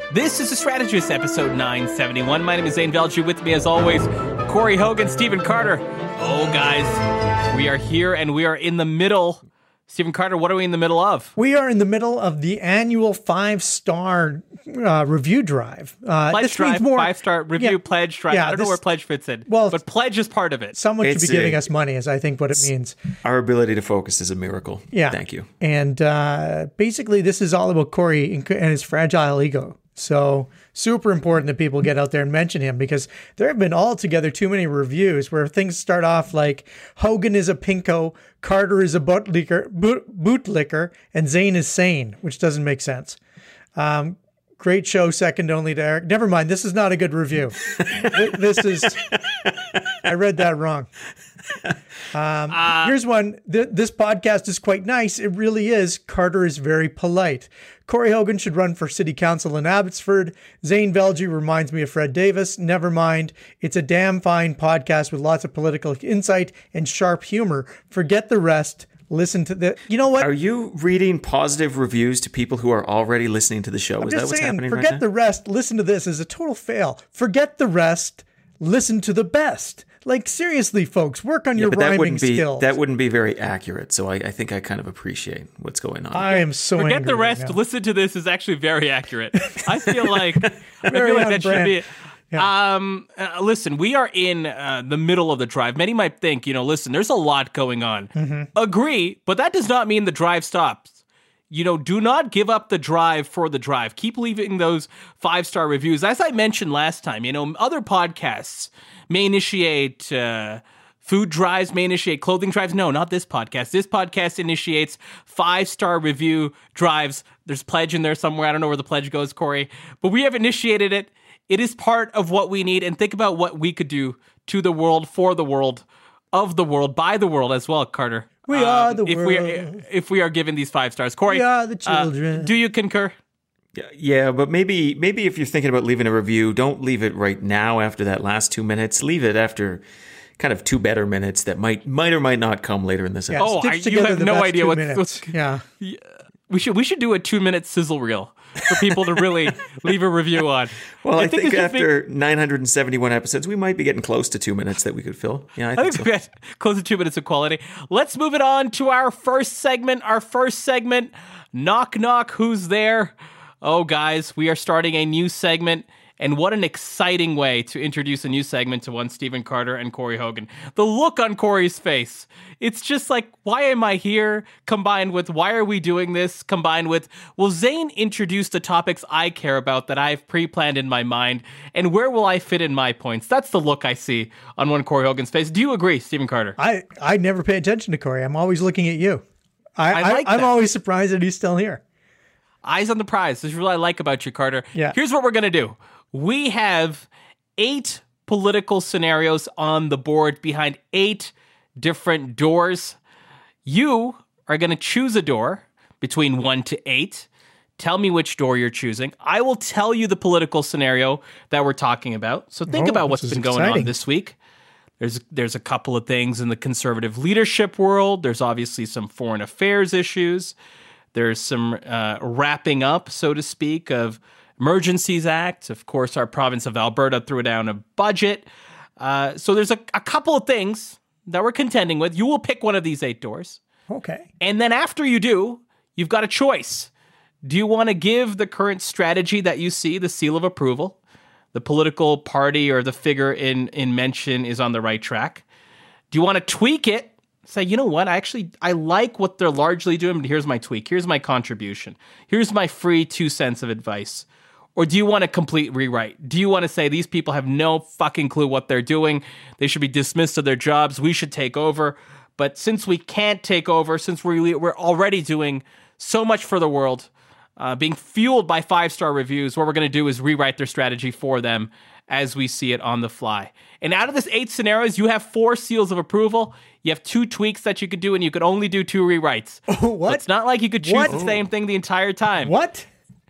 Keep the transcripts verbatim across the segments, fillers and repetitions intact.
This is The Strategist, episode nine seventy-one. My name is Zane Velji. With me, as always, Corey Hogan, Stephen Carter. Oh, guys, we are here and we are in the middle. Stephen Carter, what are we in the middle of? We are in the middle of the annual five-star uh, review drive. Uh, pledge this drive, more, five-star review, yeah, pledge drive. yeah, I don't this, know where pledge fits in, well, but pledge is part of it. Someone It's should be giving a, us money is, I think, what it means. Our ability to focus is a miracle. Yeah. Thank you. And uh, basically, this is all about Corey and his fragile ego. So super important that people get out there and mention him, because there have been altogether too many reviews where things start off like Hogan is a pinko, Carter is a bootlicker, boot, bootlicker, and Zane is sane, which doesn't make sense. Um, great show, second only to Eric. Never mind, this is not a good review. This is, I read that wrong. Um, uh, here's one. Th- this podcast is quite nice. It really is. Carter is very polite. Corey Hogan should run for city council in Abbotsford. Zane Velji reminds me of Fred Davis. Never mind. It's a damn fine podcast with lots of political insight and sharp humor. Forget the rest. Listen to the, you know what? Are you reading positive reviews to people who are already listening to the show? I'm is that just what's saying, happening forget right the now? rest. Listen to this is a total fail. Forget the rest. Listen to the best. Like, seriously, folks, work on Yeah, your but that rhyming wouldn't be skills. that wouldn't be very accurate. So I, I think I kind of appreciate what's going on. I am so Forget angry the rest. right now. Listen to this is actually very accurate. I feel like I Very feel like on that should brand. be. Yeah. Um, uh, listen, we are in uh, the middle of the drive. Many might think, you know, listen, there's a lot going on. Mm-hmm. Agree, but that does not mean the drive stops. You know, do not give up the drive for the drive. Keep leaving those five-star reviews. As I mentioned last time, you know, other podcasts may initiate uh, food drives, may initiate clothing drives. No, not this podcast. This podcast initiates five-star review drives. There's pledge in there somewhere. I don't know where the pledge goes, Corey, but we have initiated it. It is part of what we need. And think about what we could do to the world, for the world, of the world, by the world as well, Carter. We are the if world. We are, if we are given these five stars. Corey, We are the uh, children. do you concur? Yeah, yeah, but maybe maybe if you're thinking about leaving a review, don't leave it right now after that last two minutes. Leave it after kind of two better minutes that might might or might not come later in this Yeah, episode. Oh, stitch I- you together have the no best idea two what's- minutes. what's- Yeah. We should we should do a two minute sizzle reel for people to really leave a review on. Well, I, think, this should after nine hundred seventy-one episodes, we might be getting close to two minutes that we could fill. Yeah, I I think, think so. we had close to two minutes of quality. Let's move it on to our first segment. Our first segment, Knock Knock, Who's There? Oh, guys, we are starting a new segment. And what an exciting way to introduce a new segment to one Stephen Carter and Corey Hogan. The look on Corey's face. It's just like, why am I here? Combined with, why are we doing this? Combined with, will Zane introduce the topics I care about that I've pre-planned in my mind? And where will I fit in my points? That's the look I see on one Corey Hogan's face. Do you agree, Stephen Carter? I, I never pay attention to Corey. I'm always looking at you. I, I I like I'm that. always surprised that he's still here. Eyes on the prize. This is what I like about you, Carter. Yeah. Here's what we're going to do. We have eight political scenarios on the board behind eight different doors. You are going to choose a door between one to eight. Tell me which door you're choosing. I will tell you the political scenario that we're talking about. So think Oh, about what's this is been going exciting. on this week. There's there's a couple of things in the conservative leadership world. There's obviously some foreign affairs issues. There's some uh, wrapping up, so to speak, of Emergencies Act. Of course, our province of Alberta threw down a budget. Uh, so there's a, a couple of things that we're contending with. You will pick one of these eight doors. Okay. And then after you do, you've got a choice. Do you want to give the current strategy that you see the seal of approval? The political party or the figure in, in mention is on the right track. Do you want to tweak it? Say, you know what? I actually, I like what they're largely doing, but here's my tweak. Here's my contribution. Here's my free two cents of advice. Or do you want a complete rewrite? Do you want to say these people have no fucking clue what they're doing? They should be dismissed of their jobs. We should take over. But since we can't take over, since we're, we're already doing so much for the world, uh, being fueled by five-star reviews, what we're going to do is rewrite their strategy for them as we see it on the fly. And out of this eight scenarios, you have four seals of approval. You have two tweaks that you could do, and you could only do two rewrites. Oh, what? So it's not like you could choose What? the same thing the entire time. What?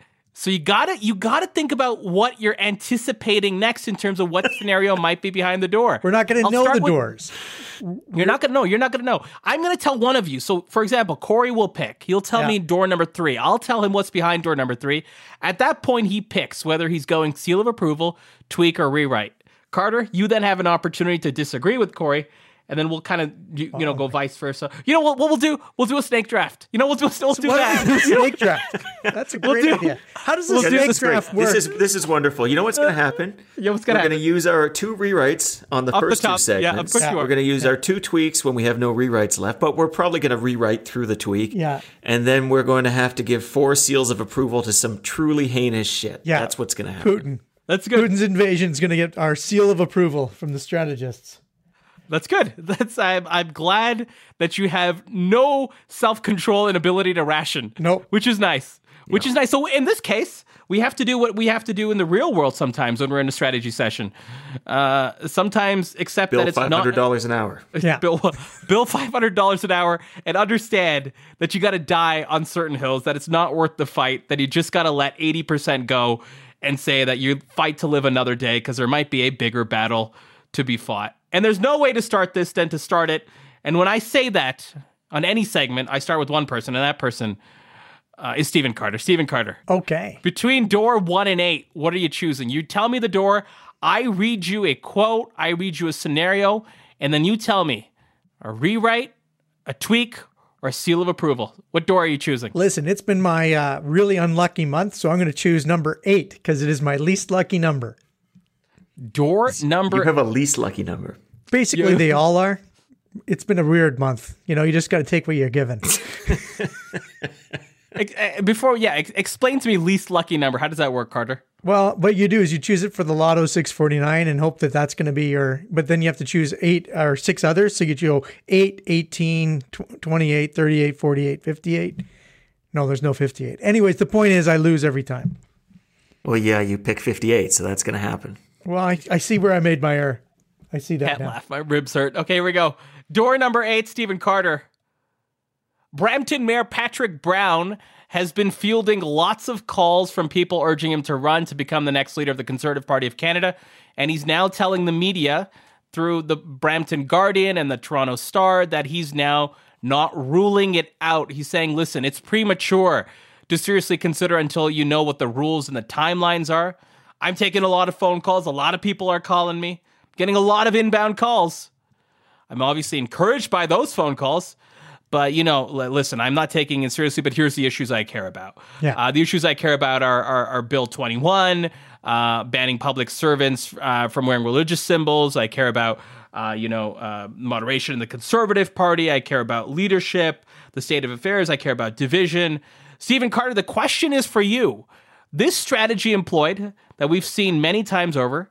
So you gotta you gotta think about what you're anticipating next in terms of what scenario might be behind the door. We're not going to I'll know start the with- doors. You're not going to know. You're not going to know. I'm going to tell one of you. So, for example, Corey will pick. He'll tell Yeah. me door number three. I'll tell him what's behind door number three. At that point, he picks whether he's going seal of approval, tweak, or rewrite. Carter, you then have an opportunity to disagree with Corey, and then we'll kind of, you, you know, go vice versa. You know what, what we'll do? We'll do a snake draft. You know, we'll do, we'll do What? that. Snake draft. That's a great do- idea. How does the we'll do snake This is great. draft work? This is this is wonderful. You know what's going to happen? Yeah, what's gonna We're going happen? to use our two rewrites on the Off the first top. two Yeah, of segments. course you are. We're going to use our two tweaks when we have no rewrites left, but we're probably going to rewrite through the tweak. Yeah. And then we're going to have to give four seals of approval to some truly heinous shit. Yeah. That's what's going to happen. Putin. That's good. Putin's invasion is going to get our seal of approval from the strategists. That's good. That's I'm I'm glad that you have no self-control and ability to ration. Nope. Which is nice. Which is nice. So in this case, we have to do what we have to do in the real world sometimes when we're in a strategy session. Uh, sometimes accept Bill that it's five hundred dollars an hour. Yeah. Bill, bill five hundred dollars an hour and understand that you got to die on certain hills, that it's not worth the fight, that you just got to let eighty percent go and say that you fight to live another day because there might be a bigger battle to be fought. And there's no way to start this than to start it. And when I say that on any segment, I start with one person, and that person uh, is Stephen Carter. Stephen Carter. Okay. Between door one and eight, what are you choosing? You tell me the door, I read you a quote, I read you a scenario, and then you tell me a rewrite, a tweak, or a seal of approval. What door are you choosing? Listen, it's been my uh, really unlucky month, so I'm going to choose number eight because it is my least lucky number. Door number You have a least lucky number. Basically, Yeah. they all are. It's been a weird month. You know, you just got to take what you're given. Ex- uh, Before, yeah, ex- explain to me least lucky number. How does that work, Carter? Well, what you do is you choose it for the Lotto six forty-nine and hope that that's going to be your, but then you have to choose eight or six others. So you go eight, eighteen, tw- twenty-eight, thirty-eight, forty-eight, fifty-eight. No, there's no fifty-eight. Anyways, the point is I lose every time. Well, yeah, you pick fifty-eight, so that's going to happen. Well, I, I see where I made my error. I see that Can't now. laugh. My ribs hurt. Okay, here we go. Door number eight, Stephen Carter. Brampton Mayor Patrick Brown has been fielding lots of calls from people urging him to run to become the next leader of the Conservative Party of Canada. And he's now telling the media through the Brampton Guardian and the Toronto Star that he's now not ruling it out. He's saying, listen, it's premature to seriously consider until you know what the rules and the timelines are. I'm taking a lot of phone calls. A lot of people are calling me, getting a lot of inbound calls. I'm obviously encouraged by those phone calls. But, you know, l- listen, I'm not taking it seriously, but here's the issues I care about. Yeah. Uh, the issues I care about are, are, are Bill twenty-one, uh, banning public servants uh, from wearing religious symbols. I care about, uh, you know, uh, moderation in the Conservative Party. I care about leadership, the state of affairs. I care about division. Stephen Carter, the question is for you. This strategy employed that we've seen many times over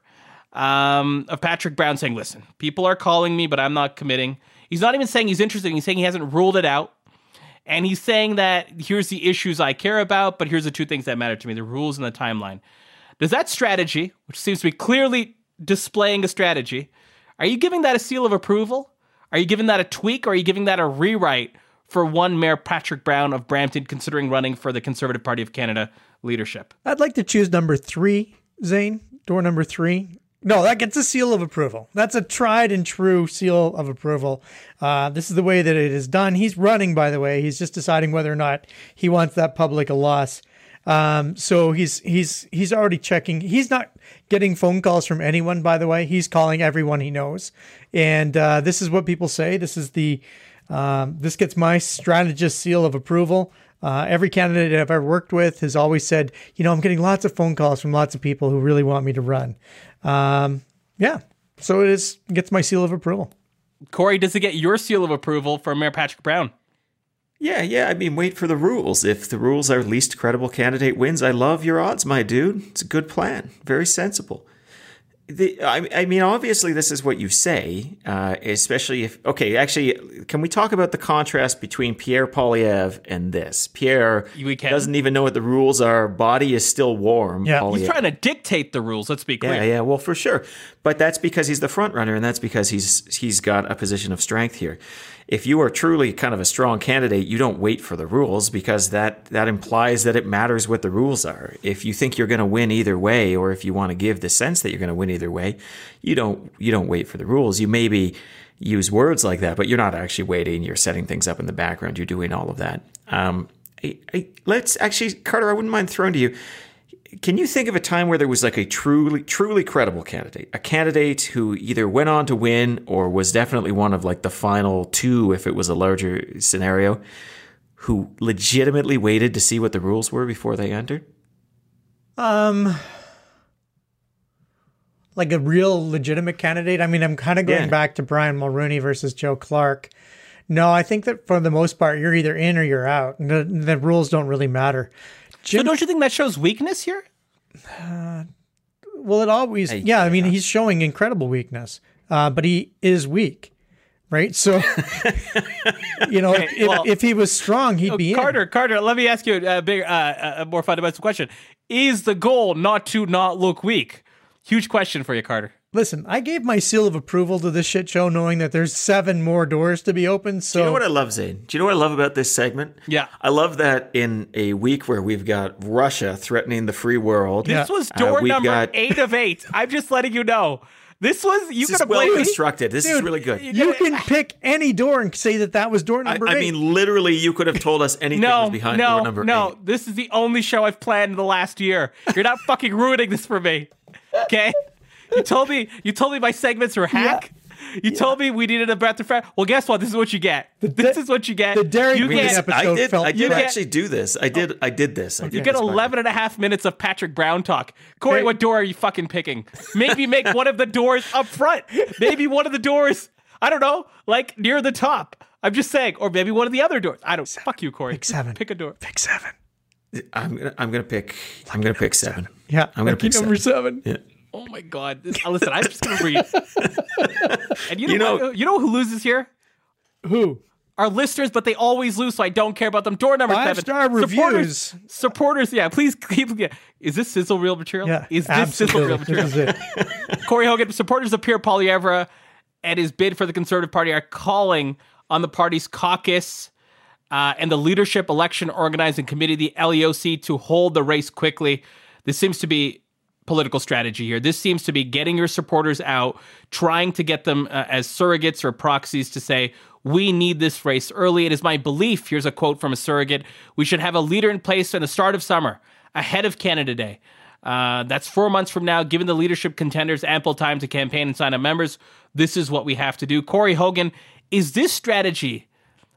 um, of Patrick Brown saying, listen, people are calling me, but I'm not committing. He's not even saying he's interested. He's saying he hasn't ruled it out. And he's saying that here's the issues I care about, but here's the two things that matter to me, the rules and the timeline. Does that strategy, which seems to be clearly displaying a strategy, are you giving that a seal of approval? Are you giving that a tweak? Or are you giving that a rewrite for one Mayor Patrick Brown of Brampton considering running for the Conservative Party of Canada leadership? I'd like to choose number three, Zane. Door number three. No, that gets a seal of approval. That's a tried and true seal of approval. Uh, this is the way that it is done. He's running, by the way. He's just deciding whether or not he wants that public a loss. Um, so he's he's he's already checking. He's not getting phone calls from anyone, by the way. He's calling everyone he knows. And uh, this is what people say. This is the um, this gets my strategist seal of approval. Uh, every candidate I've ever worked with has always said, you know, I'm getting lots of phone calls from lots of people who really want me to run. Um, yeah, so it is gets my seal of approval. Corey, does it get your seal of approval for Mayor Patrick Brown? Yeah, yeah. I mean, wait for the rules. If the rules are least credible candidate wins, I love your odds, my dude. It's a good plan. Very sensible. The, I, I mean, obviously, this is what you say, uh, especially if... Okay, actually, can we talk about the contrast between Pierre Poilievre and this? Pierre We can. doesn't even know what the rules are. Body is still warm. Yeah. Poilievre- He's trying to dictate the rules, let's be clear. Yeah, yeah, well, for sure. But that's because he's the front runner, and that's because he's he's got a position of strength here. if you are truly kind of a strong candidate, you don't wait for the rules, because that, that implies that it matters what the rules are. If you think you're going to win either way, or if you want to give the sense that you're going to win either way, you don't you don't wait for the rules. You maybe use words like that, but you're not actually waiting. You're setting things up in the background. You're doing all of that. Um, I, I, let's actually, Carter, I wouldn't mind throwing to you. Can you think of a time where there was like a truly, truly credible candidate, a candidate who either went on to win or was definitely one of like the final two, if it was a larger scenario, who legitimately waited to see what the rules were before they entered? Um, like a real legitimate candidate. I mean, I'm kind of going Yeah. back to Brian Mulroney versus Joe Clark. No, I think that for the most part, you're either in or you're out. The, the rules don't really matter. So don't you think that shows weakness here? Well, it always, I- yeah, I mean, he's showing incredible weakness, uh, but he is weak, right? So, you know, Okay, if, well- if he was strong, he'd Oh, be Carter, in. Carter, let me ask you a big, uh, a more fundamental question. Is the goal not to not look weak? Huge question for you, Carter. Listen, I gave my seal of approval to this shit show knowing that there's seven more doors to be opened. So, Do you know what I love, Zane? Do you know what I love about this segment? Yeah. I love that in a week where we've got Russia threatening the free world. This was Uh, door we've number got- eight of eight. I'm just letting you know. This was, you This is could have well played me. constructed. This is Dude, really good. you can pick any door and say that that was door I, number I eight. mean, literally, you could have told us anything No, was behind no, door number no. eight. This is the only show I've planned in the last year. You're not fucking ruining this for me. Okay? You told me you told me my segments were hack. You told me we needed a breath of fresh. Well, guess what? This is what you get. This da- is what you get. the Dairy you Queen get, episode I did. felt I did you get- actually do this. I did. I did this. I did you get this, by the way. eleven and a half minutes of Patrick Brown talk. Corey, Hey. what door are you fucking picking? Maybe make one of the doors up front. Maybe one of the doors, I don't know, like near the top. I'm just saying. Or maybe one of the other doors. I don't. Fuck you, Corey. Pick seven. Pick a door. Pick seven. I'm gonna. I'm gonna pick. I'm gonna pick seven. Yeah, I'm gonna lucky pick number seven. seven. Yeah. Oh my God! This, uh, listen, I'm just gonna read. And you know, You know- what- you know who loses here? Who? Our listeners, but they always lose, so I don't care about them. Door number seven. Five-star Supporters, reviews. supporters, yeah. Please keep. Yeah. Is this sizzle real material? Yeah, Is this sizzle real absolutely. material? This is it. Corey Hogan, supporters of Pierre Poilievre and his bid for the Conservative Party are calling on the party's caucus uh, and the Leadership Election Organizing Committee, the L E O C, to hold the race quickly. This seems to be political strategy here. This seems to be getting your supporters out, trying to get them uh, as surrogates or proxies to say, we need this race early. It is my belief, here's a quote from a surrogate, we should have a leader in place in the start of summer, ahead of Canada Day. Uh, that's four months from now, giving the leadership contenders ample time to campaign and sign up members. This is what we have to do. Corey Hogan, is this strategy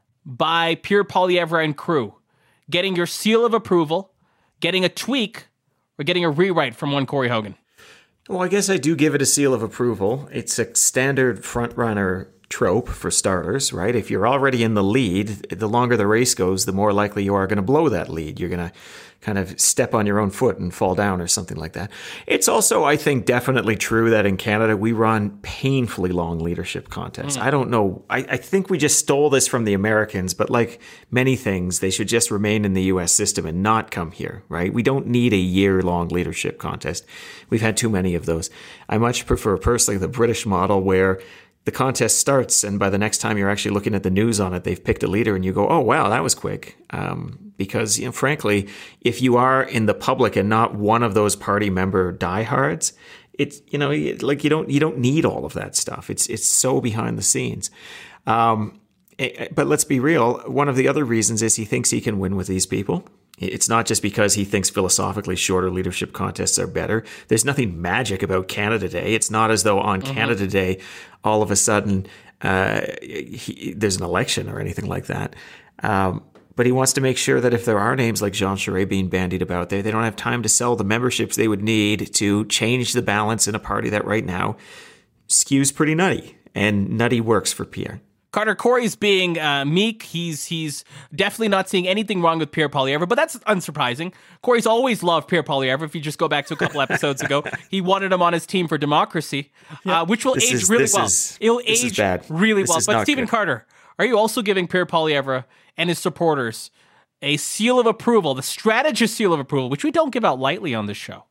by Pierre Poilievre and crew getting your seal of approval, getting a tweak, or getting a rewrite from one Corey Hogan? Well, I guess I do give it a seal of approval. It's a standard frontrunner trope for starters, right? If you're already in the lead, the longer the race goes, the more likely you are going to blow that lead. You're going to kind of step on your own foot and fall down or something like that. It's also, I think, definitely true that in Canada, we run painfully long leadership contests. Mm. I don't know. I, I think we just stole this from the Americans, but like many things, they should just remain in the U S system and not come here, right? We don't need a year-long leadership contest. We've had too many of those. I much prefer personally the British model where the contest starts, and by the next time you're actually looking at the news on it, they've picked a leader, and you go, "Oh wow, that was quick." Um, because, you know, frankly, if you are in the public and not one of those party member diehards, it's you know like you don't you don't need all of that stuff. It's it's so behind the scenes. Um, but let's be real. One of the other reasons is he thinks he can win with these people. It's not just because he thinks philosophically shorter leadership contests are better. There's nothing magic about Canada Day. It's not as though on mm-hmm. Canada Day, all of a sudden, uh, he, there's an election or anything like that. Um, but he wants to make sure that if there are names like Jean Charest being bandied about there, they don't have time to sell the memberships they would need to change the balance in a party that right now skews pretty nutty. And nutty works for Pierre. Carter, Corey's being uh, meek. He's he's definitely not seeing anything wrong with Pierre Poilievre, but that's unsurprising. Corey's always loved Pierre Poilievre. If you just go back to a couple episodes ago, he wanted him on his team for democracy, yeah. uh, which will this age is, really this well. Is, It'll this age is bad. really this well. But Stephen good. Carter, are you also giving Pierre Poilievre and his supporters a seal of approval, the strategist seal of approval, which we don't give out lightly on this show?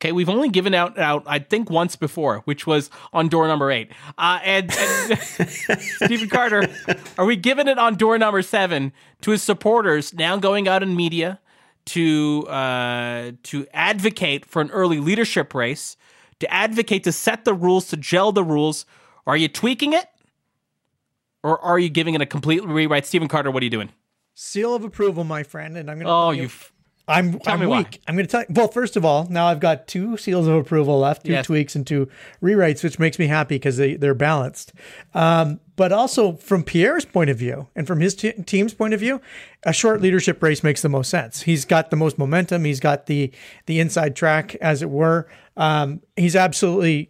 Okay, we've only given out, out I think, once before, which was on door number eight. Uh, and, and Stephen Carter, are we giving it on door number seven to his supporters now going out in media to uh, to advocate for an early leadership race, to advocate to set the rules, to gel the rules? Are you tweaking it, or are you giving it a complete rewrite? Stephen Carter, what are you doing? Seal of approval, my friend, and I'm going to. Oh, you. I'm Tell I'm me weak. why. I'm going to tell you. Well, first of all, now I've got two seals of approval left, two Yes. tweaks and two rewrites, which makes me happy because they, they're balanced. Um, but also from Pierre's point of view and from his t- team's point of view, a short leadership race makes the most sense. He's got the most momentum. He's got the the inside track, as it were. Um, he's absolutely,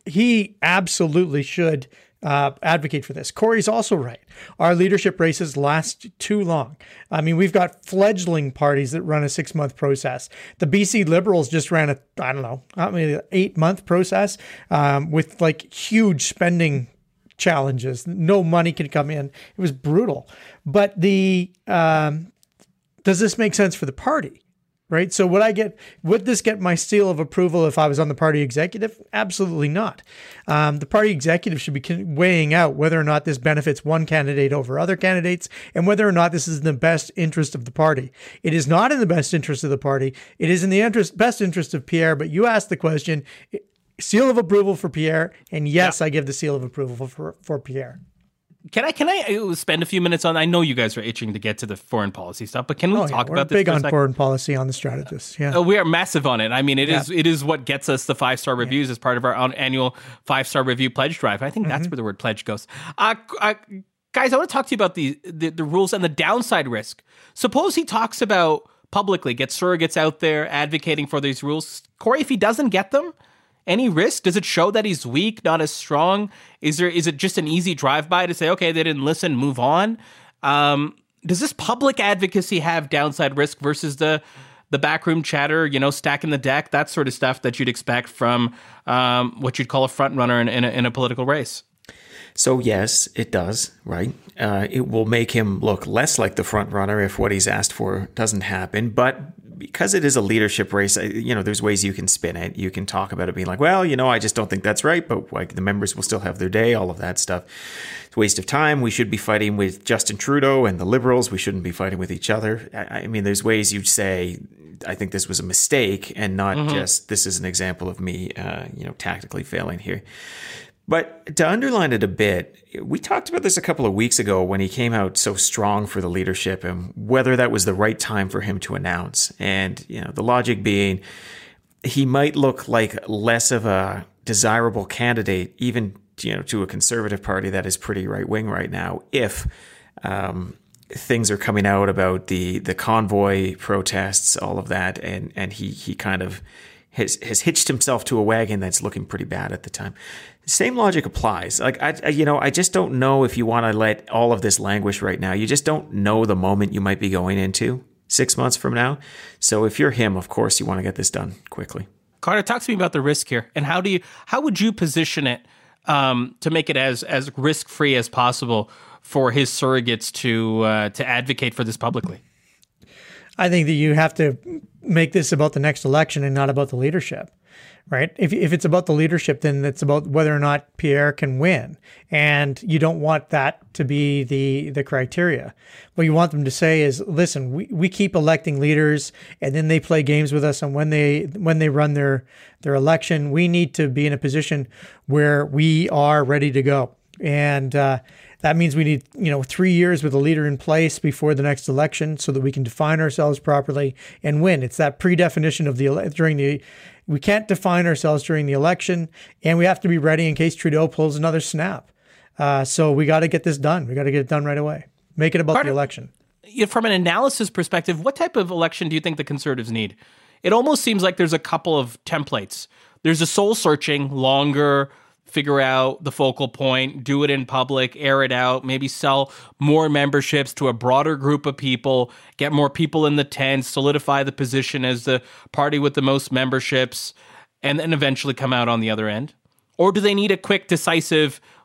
he absolutely should Uh, advocate for this. Corey's also right. Our leadership races last too long. I mean, we've got fledgling parties that run a six-month process. The B C Liberals just ran a, I don't know, I mean, eight-month process um, with like huge spending challenges. No money could come in. It was brutal. But the um, does this make sense for the party? Right. So would I get, would this get my seal of approval if I was on the party executive? Absolutely not. Um, the party executive should be weighing out whether or not this benefits one candidate over other candidates and whether or not this is in the best interest of the party. It is not in the best interest of the party. It is in the interest, best interest of Pierre. But you asked the question, seal of approval for Pierre. And yes, yeah. I give the seal of approval for, for Pierre. Can I can I spend a few minutes on? I know you guys are itching to get to the foreign policy stuff, but can we oh, talk yeah. about We're this? Big for on a second? Foreign policy on the strategists. Yeah, uh, we are massive on it. I mean, it yeah. is it is what gets us the five star reviews yeah. as part of our annual five star review pledge drive. I think mm-hmm. that's where the word pledge goes. Uh, uh, guys, I want to talk to you about the, the the rules and the downside risk. Suppose he talks about publicly, gets surrogates out there advocating for these rules. Corey, if he doesn't get them. Any risk? Does it show that he's weak, not as strong? Is there? Is it just an easy drive-by to say, okay, they didn't listen, move on? Um, does this public advocacy have downside risk versus the the backroom chatter, you know, stacking the deck, that sort of stuff that you'd expect from um, what you'd call a front runner in, in, a, in a political race? So yes, it does, right? Uh, it will make him look less like the front runner if what he's asked for doesn't happen. But because it is a leadership race, you know, there's ways you can spin it. You can talk about it being like, well, you know, I just don't think that's right, but like the members will still have their day, all of that stuff. It's a waste of time. We should be fighting with Justin Trudeau and the Liberals. We shouldn't be fighting with each other. I, I mean, there's ways you'd say, I think this was a mistake and not mm-hmm. just this is an example of me, uh, you know, tactically failing here. But to underline it a bit, we talked about this a couple of weeks ago when he came out so strong for the leadership and whether that was the right time for him to announce. And, you know, the logic being he might look like less of a desirable candidate, even, you know, to a conservative party that is pretty right wing right now, if um, things are coming out about the the convoy protests, all of that. And, and he, he kind of has, has hitched himself to a wagon that's looking pretty bad at the time. Same logic applies. Like, I, you know, I just don't know if you want to let all of this languish right now. You just don't know the moment you might be going into six months from now. So if you're him, of course, you want to get this done quickly. Carter, talk to me about the risk here. And how do you, how would you position it um, to make it as, as risk-free as possible for his surrogates to, uh, to advocate for this publicly? I think that you have to make this about the next election and not about the leadership. Right. If if it's about the leadership, then it's about whether or not Pierre can win. And you don't want that to be the, the criteria. What you want them to say is, listen, we, we keep electing leaders and then they play games with us. And when they when they run their, their election, we need to be in a position where we are ready to go. And uh, that means we need, you know, three years with a leader in place before the next election so that we can define ourselves properly and win. It's that pre-definition of the during the we can't define ourselves during the election, and we have to be ready in case Trudeau pulls another snap. Uh, so we got to get this done. We got to get it done right away. Make it about Part the election. Of, from an analysis perspective, what type of election do you think the Conservatives need? It almost seems like there's a couple of templates. There's a soul-searching, longer, figure out the focal point, do it in public, air it out, maybe sell more memberships to a broader group of people, get more people in the tent, solidify the position as the party with the most memberships, and then eventually come out on the other end? Or do they need a quick, decisive,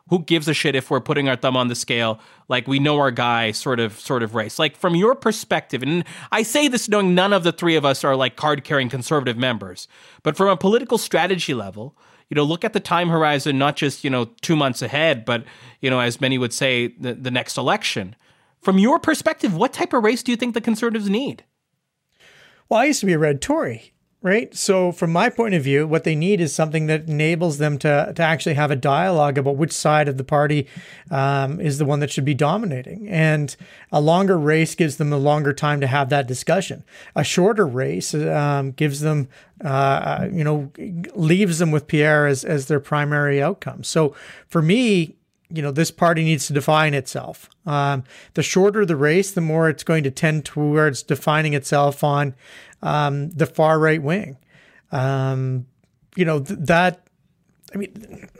who gives a shit if we're putting our thumb on the scale, like we know our guy sort of sort of race. Like from your perspective, and I say this knowing none of the three of us are like card-carrying conservative members, but from a political strategy level, you know, look at the time horizon, not just, you know, two months ahead, but, you know, as many would say, the, the next election. From your perspective, what type of race do you think the Conservatives need? Well, I used to be a red Tory, right? So from my point of view, what they need is something that enables them to, to actually have a dialogue about which side of the party um, is the one that should be dominating. And a longer race gives them a longer time to have that discussion. A shorter race um, gives them, uh, you know, leaves them with Pierre as, as their primary outcome. So for me, you know, this party needs to define itself. Um, the shorter the race, the more it's going to tend towards defining itself on um, the far right wing. Um, you know, th- that, I mean,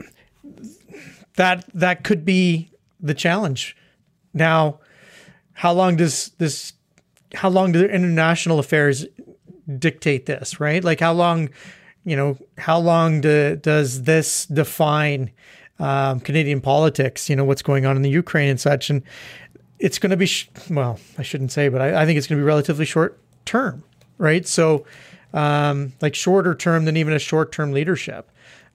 that that could be the challenge. Now, how long does this, how long do international affairs dictate this, right? Like how long, you know, how long do, does this define Um, Canadian politics, you know, what's going on in the Ukraine and such. And it's going to be, sh- well, I shouldn't say, but I, I think it's going to be relatively short term, right? So um, like shorter term than even a short term leadership.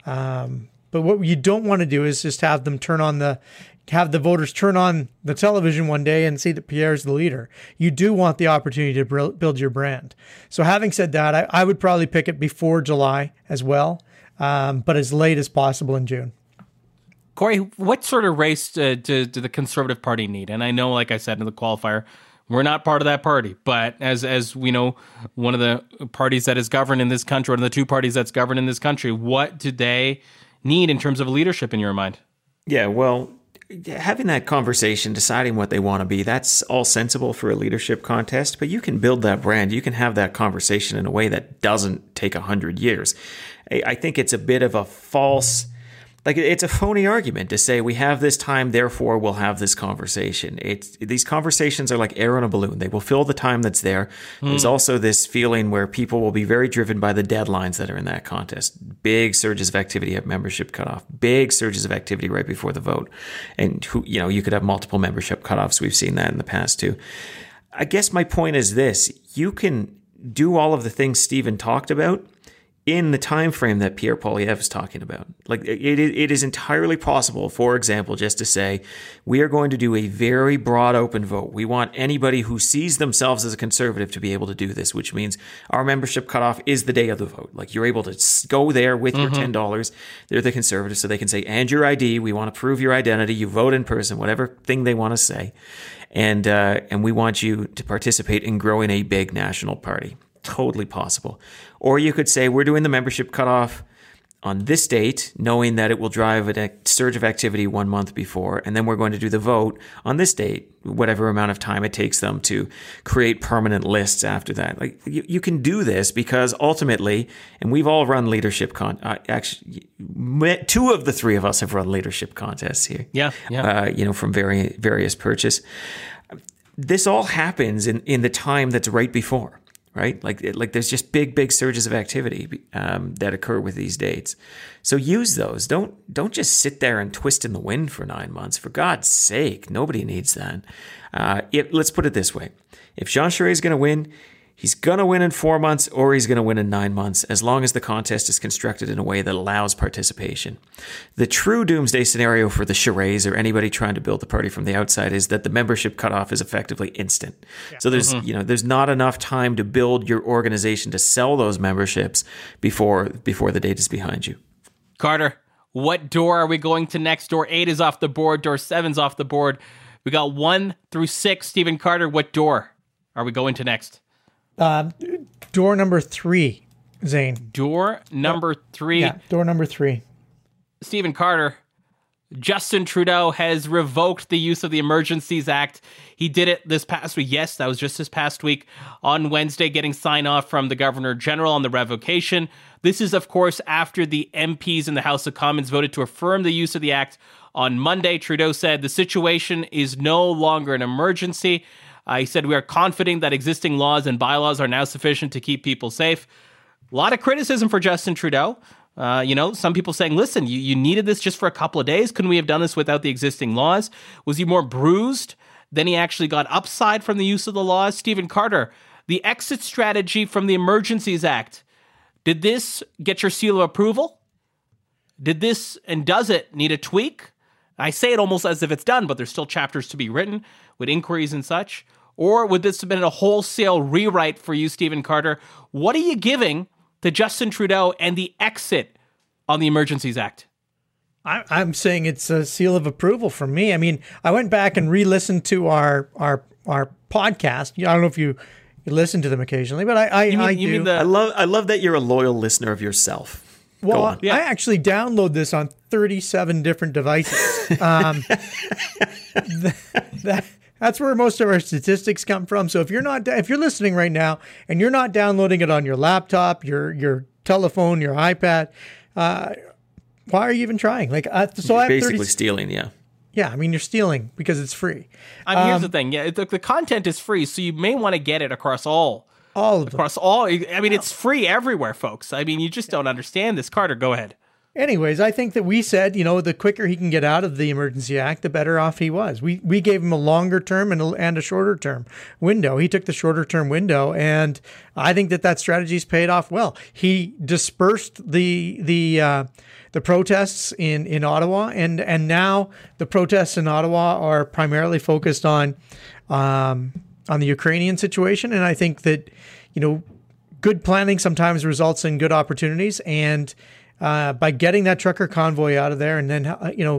Um, but what you don't want to do is just have them turn on the, have the voters turn on the television one day and see that Pierre's the leader. You do want the opportunity to br- build your brand. So having said that, I, I would probably pick it before July as well, um, but as late as possible in June. Corey, what sort of race do, do, do the Conservative Party need? And I know, like I said in the qualifier, we're not part of that party. But as as we know, one of the parties that is governed in this country, one of the two parties that's governed in this country, what do they need in terms of leadership in your mind? Yeah, well, having that conversation, deciding what they want to be, that's all sensible for a leadership contest. But you can build that brand. You can have that conversation in a way that doesn't take a hundred years. I, I think it's a bit of a false... Like, it's a phony argument to say we have this time, therefore we'll have this conversation. It's, these conversations are like air on a balloon. They will fill the time that's there. Mm. There's also this feeling where people will be very driven by the deadlines that are in that contest. Big surges of activity at membership cutoff. Big surges of activity right before the vote. And, who, you know, you could have multiple membership cutoffs. We've seen that in the past, too. I guess my point is this. You can do all of the things Stephen talked about in the time frame that Pierre Poilievre is talking about. Like it, it is entirely possible, for example, just to say, we are going to do a very broad open vote. We want anybody who sees themselves as a conservative to be able to do this, which means our membership cutoff is the day of the vote. Like you're able to go there with mm-hmm. your ten dollars. They're the conservatives, so they can say, and your I D, we want to prove your identity, you vote in person, whatever thing they want to say. And, uh, and we want you to participate in growing a big national party. Totally possible. Or you could say we're doing the membership cutoff on this date, knowing that it will drive a surge of activity one month before, and then we're going to do the vote on this date, whatever amount of time it takes them to create permanent lists after that. Like you, you can do this because ultimately, and we've all run leadership con. Uh, actually, two of the three of us have run leadership contests here. Yeah, yeah. Uh, you know, from very various perches. This all happens in in the time that's right before. Right? Like, like there's just big, big surges of activity um, that occur with these dates. So use those. Don't don't just sit there and twist in the wind for nine months. For God's sake, nobody needs that. Uh, it, let's put it this way. If Jean Charest is going to win, he's going to win in four months or he's going to win in nine months, as long as the contest is constructed in a way that allows participation. The true doomsday scenario for the Charest or anybody trying to build the party from the outside is that the membership cutoff is effectively instant. Yeah. So there's, mm-hmm. you know, there's not enough time to build your organization to sell those memberships before before the date is behind you. Carter, what door are we going to next? Door eight is off the board. Door seven's off the board. We got one through six. Stephen Carter, what door are we going to next? Uh, door number three, Zane. Door number three. Yeah, door number three. Stephen Carter, Justin Trudeau has revoked the use of the Emergencies Act. He did it this past week. Yes, that was just this past week on Wednesday, getting sign off from the Governor General on the revocation. This is, of course, after the M Ps in the House of Commons voted to affirm the use of the act on Monday. Trudeau said the situation is no longer an emergency. Uh, he said, we are confident that existing laws and bylaws are now sufficient to keep people safe. A lot of criticism for Justin Trudeau Uh, you know, some people saying, listen, you, you needed this just for a couple of days. Couldn't we have done this without the existing laws? Was he more bruised than he actually got upside from the use of the laws? Stephen Carter, the exit strategy from the Emergencies Act, did this get your seal of approval? Did this and does it need a tweak? I say it almost as if it's done, but there's still chapters to be written with inquiries and such. Or would this have been a wholesale rewrite for you, Stephen Carter? What are you giving to Justin Trudeau and the exit on the Emergencies Act? I, I'm saying it's a seal of approval from me. I mean, I went back and re-listened to our our our podcast. I don't know if you, you listen to them occasionally, but I I, you mean, I you do. Mean the- I love I love that you're a loyal listener of yourself. Well, Yeah. I actually download this on thirty-seven different devices. Um, th- that, that's where most of our statistics come from. So if you're not, if you're listening right now and you're not downloading it on your laptop, your your telephone, your iPad, uh, why are you even trying? Like, uh, so You're I have basically thirty stealing, yeah. Yeah, I mean, you're stealing because it's free. I mean, here's the thing. Yeah, the, the content is free, so you may want to get it across all. All of them. Across all. I mean, it's free everywhere, folks. I mean, you just don't understand this. Carter, go ahead. Anyways, I think that we said, you know, the quicker he can get out of the Emergency Act, the better off he was. We we gave him a longer term and a, and a shorter term window. He took the shorter term window, and I think that that strategy's paid off well. He dispersed the the uh, the protests in, in Ottawa, and and now the protests in Ottawa are primarily focused on um, on the Ukrainian situation. And I think that, you know, good planning sometimes results in good opportunities, and Uh, by getting that trucker convoy out of there, and then, uh, you know,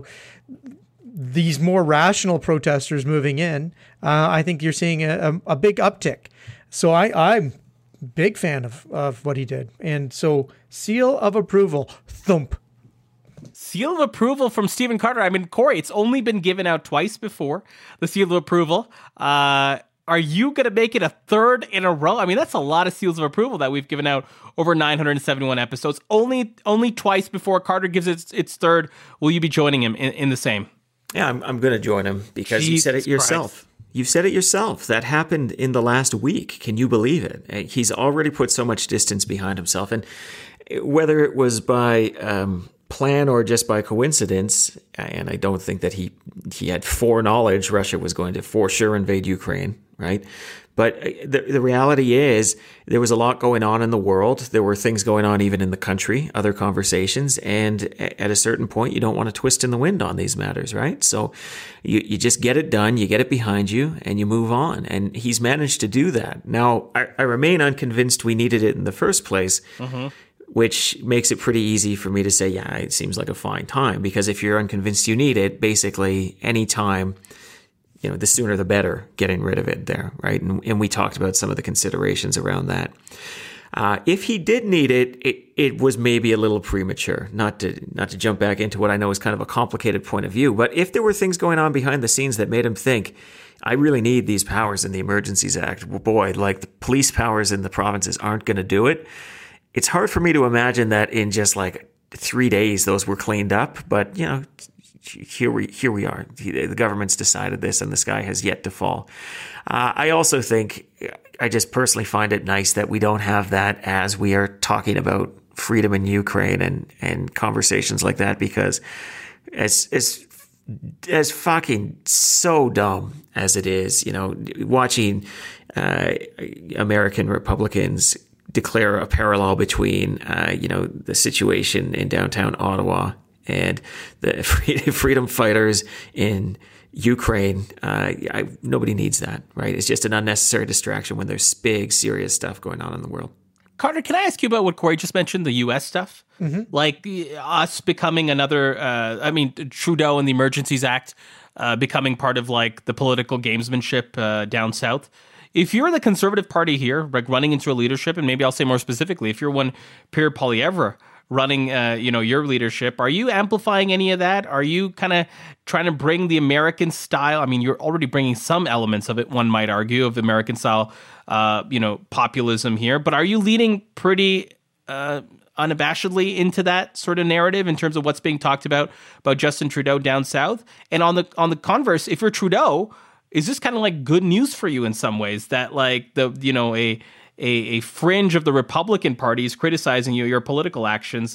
these more rational protesters moving in, uh, I think you're seeing a, a, a big uptick. So I, I'm a big fan of, of what he did. And so seal of approval, thump. Seal of approval from Stephen Carter. I mean, Corey, it's only been given out twice before, the seal of approval. Uh, are you going to make it a third in a row? I mean, that's a lot of seals of approval that we've given out over nine hundred seventy-one episodes. Only only twice before Carter gives its its third. Will you be joining him in, in the same? Yeah, I'm, I'm going to join him because Jesus you said it yourself. Christ. You've said it yourself. That happened in the last week. Can you believe it? He's already put so much distance behind himself. And whether it was by um, plan or just by coincidence, and I don't think that he, he had foreknowledge Russia was going to for sure invade Ukraine, right? But the, the reality is there was a lot going on in the world. There were things going on even in the country, other conversations. And at a certain point, you don't want to twist in the wind on these matters, right? So you, you just get it done, you get it behind you, and you move on. And he's managed to do that. Now, I, I remain unconvinced we needed it in the first place, mm-hmm. which makes it pretty easy for me to say, yeah, it seems like a fine time. Because if you're unconvinced you need it, basically any time, you know, the sooner the better getting rid of it there, right? And, and we talked about some of the considerations around that. Uh, if he did need it, it, it was maybe a little premature, not to not to jump back into what I know is kind of a complicated point of view. But if there were things going on behind the scenes that made him think, I really need these powers in the Emergencies Act, well, boy, like the police powers in the provinces aren't going to do it. It's hard for me to imagine that in just like three days those were cleaned up. But, you know, here we here we are. The government's decided this, and the sky has yet to fall. Uh, I also think, I just personally find it nice that we don't have that as we are talking about freedom in Ukraine and, and conversations like that, because as as as fucking so dumb as it is, you know, watching uh, American Republicans declare a parallel between, uh, you know, the situation in downtown Ottawa and the freedom fighters in Ukraine, uh, I, nobody needs that, right? It's just an unnecessary distraction when there's big, serious stuff going on in the world. Carter, can I ask you about what Corey just mentioned, the U S stuff? Mm-hmm. Like us becoming another, uh, I mean, Trudeau and the Emergencies Act uh, becoming part of like the political gamesmanship uh, down south. If you're the Conservative Party here, like running into a leadership, and maybe I'll say more specifically, if you're one Pierre Poilievre running, uh, you know, your leadership, are you amplifying any of that? Are you kind of trying to bring the American style? I mean, you're already bringing some elements of it, one might argue, of American style, uh, you know, populism here. But are you leading pretty uh, unabashedly into that sort of narrative in terms of what's being talked about about Justin Trudeau down south? And on the on the converse, if you're Trudeau, is this kind of like good news for you in some ways that like the, you know, a A, a fringe of the Republican Party is criticizing you, your political actions,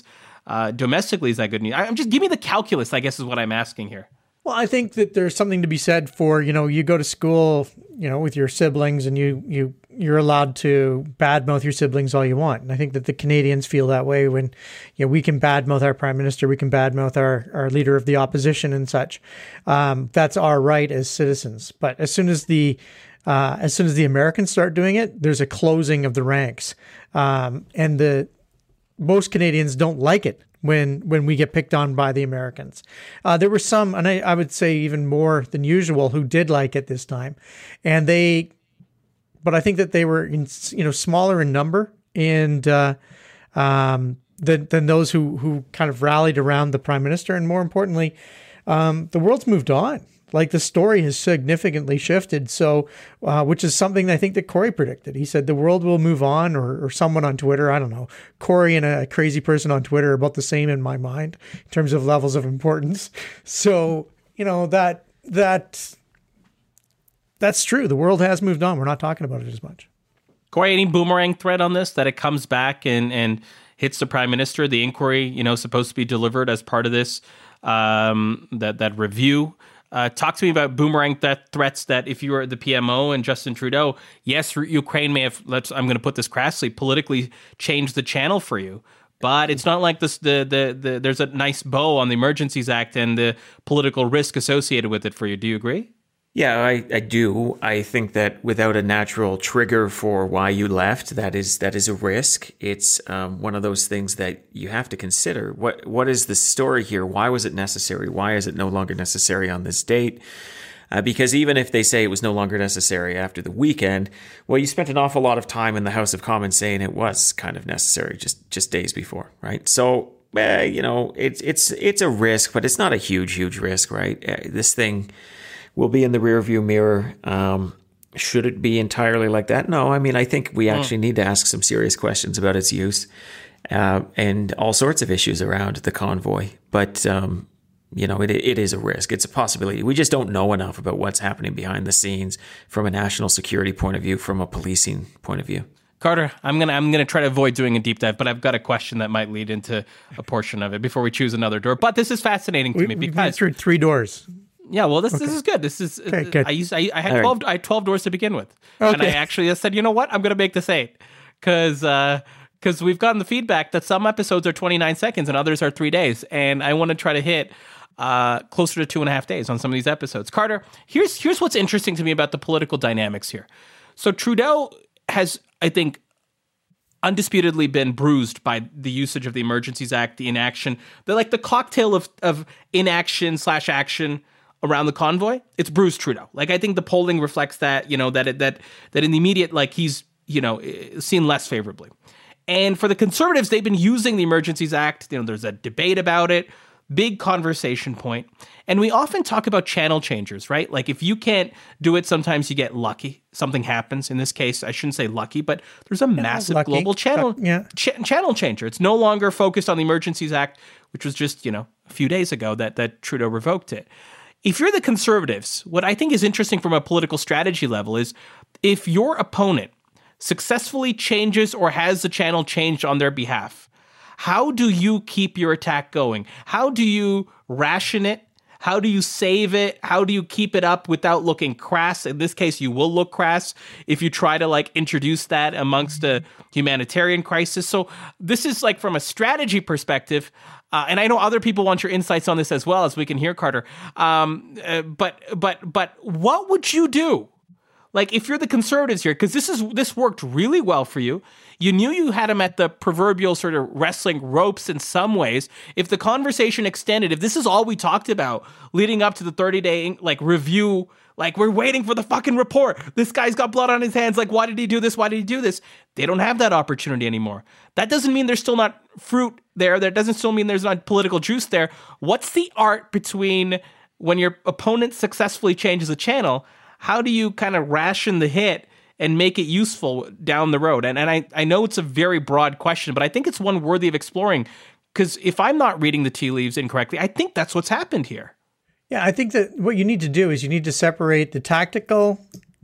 uh, domestically, is that good news? I'm just, give me the calculus, I guess is what I'm asking here. Well, I think that there's something to be said for, you know, you go to school, you know, with your siblings and you, you, you're allowed to badmouth your siblings all you want. And I think that the Canadians feel that way when, you know, we can badmouth our prime minister, we can badmouth our, our leader of the opposition and such. Um, that's our right as citizens. But as soon as the, uh, as soon as the Americans start doing it, there's a closing of the ranks. Um, and the, most Canadians don't like it when when we get picked on by the Americans. Uh, there were some, and I, I would say even more than usual, who did like it this time. And they, but I think that they were, in, you know, smaller in number and uh, um, than, than those who, who kind of rallied around the prime minister. And more importantly, um, the world's moved on. Like the story has significantly shifted. So, uh, which is something I think that Corey predicted. He said the world will move on, or, or someone on Twitter, I don't know, Corey and a crazy person on Twitter are about the same in my mind in terms of levels of importance. So, you know, that, that, that's true. The world has moved on. We're not talking about it as much. Corey, any boomerang threat on this, that it comes back and, and hits the prime minister? The inquiry, you know, supposed to be delivered as part of this, um, that, that review. Uh, talk to me about boomerang th- threats that if you were the P M O and Justin Trudeau, yes, Ukraine may have, let's, I'm going to put this crassly, politically changed the channel for you. But it's not like this. The, the the there's a nice bow on the Emergencies Act and the political risk associated with it for you. Do you agree? Yeah, I, I do. I think that without a natural trigger for why you left, that is that is a risk. It's um, one of those things that you have to consider. What what is the story here? Why was it necessary? Why is it no longer necessary on this date? Uh, because even if they say it was no longer necessary after the weekend, well, you spent an awful lot of time in the House of Commons saying it was kind of necessary just just days before, right? So, uh, you know, it's it's it's a risk, but it's not a huge, huge risk, right? Uh, this thing will be in the rearview mirror. Um, should it be entirely like that? No, I mean, I think we actually need to ask some serious questions about its use uh, and all sorts of issues around the convoy. But, um, you know, it it is a risk. It's a possibility. We just don't know enough about what's happening behind the scenes from a national security point of view, from a policing point of view. Carter, I'm gonna I'm gonna try to avoid doing a deep dive, but I've got a question that might lead into a portion of it before we choose another door. But this is fascinating to we, me we've because through three doors. Yeah, well, this okay. this is good. This is okay, good. I used I, I had twelve I had twelve doors to begin with, okay. and I actually said, you know what, I'm going to make this eight because because uh, we've gotten the feedback that some episodes are twenty-nine seconds and others are three days, and I want to try to hit uh, closer to two and a half days on some of these episodes. Carter, here's here's what's interesting to me about the political dynamics here. So Trudeau has, I think, undisputedly been bruised by the usage of the Emergencies Act, the inaction, the like the cocktail of of inaction slash action around the convoy. It's bruised Trudeau. Like, I think the polling reflects that, you know, that it, that that in the immediate, like, he's, you know, seen less favorably. And for the Conservatives, they've been using the Emergencies Act. You know, there's a debate about it, big conversation point. And we often talk about channel changers, right? Like, if you can't do it, sometimes you get lucky. Something happens. In this case, I shouldn't say lucky, but there's a yeah, massive lucky. global channel, yeah. ch- channel changer. It's no longer focused on the Emergencies Act, which was just, you know, a few days ago that that Trudeau revoked it. If you're the Conservatives, what I think is interesting from a political strategy level is if your opponent successfully changes or has the channel changed on their behalf, how do you keep your attack going? How do you ration it? How do you save it? How do you keep it up without looking crass? In this case, you will look crass if you try to like introduce that amongst a humanitarian crisis. So this is like from a strategy perspective. Uh, and I know other people want your insights on this as well, as we can hear, Carter. Um, uh, but but but what would you do? Like, if you're the Conservatives here, because this is this worked really well for you. You knew you had him at the proverbial sort of wrestling ropes in some ways. If the conversation extended, if this is all we talked about leading up to the thirty-day like review, like, we're waiting for the fucking report. This guy's got blood on his hands. Like, why did he do this? Why did he do this? They don't have that opportunity anymore. That doesn't mean there's still not fruit there. That doesn't still mean there's not political juice there. What's the art between when your opponent successfully changes a channel? How do you kind of ration the hit and make it useful down the road? And and I, I know it's a very broad question, but I think it's one worthy of exploring, because if I'm not reading the tea leaves incorrectly, I think that's what's happened here. Yeah, I think that what you need to do is you need to separate the tactical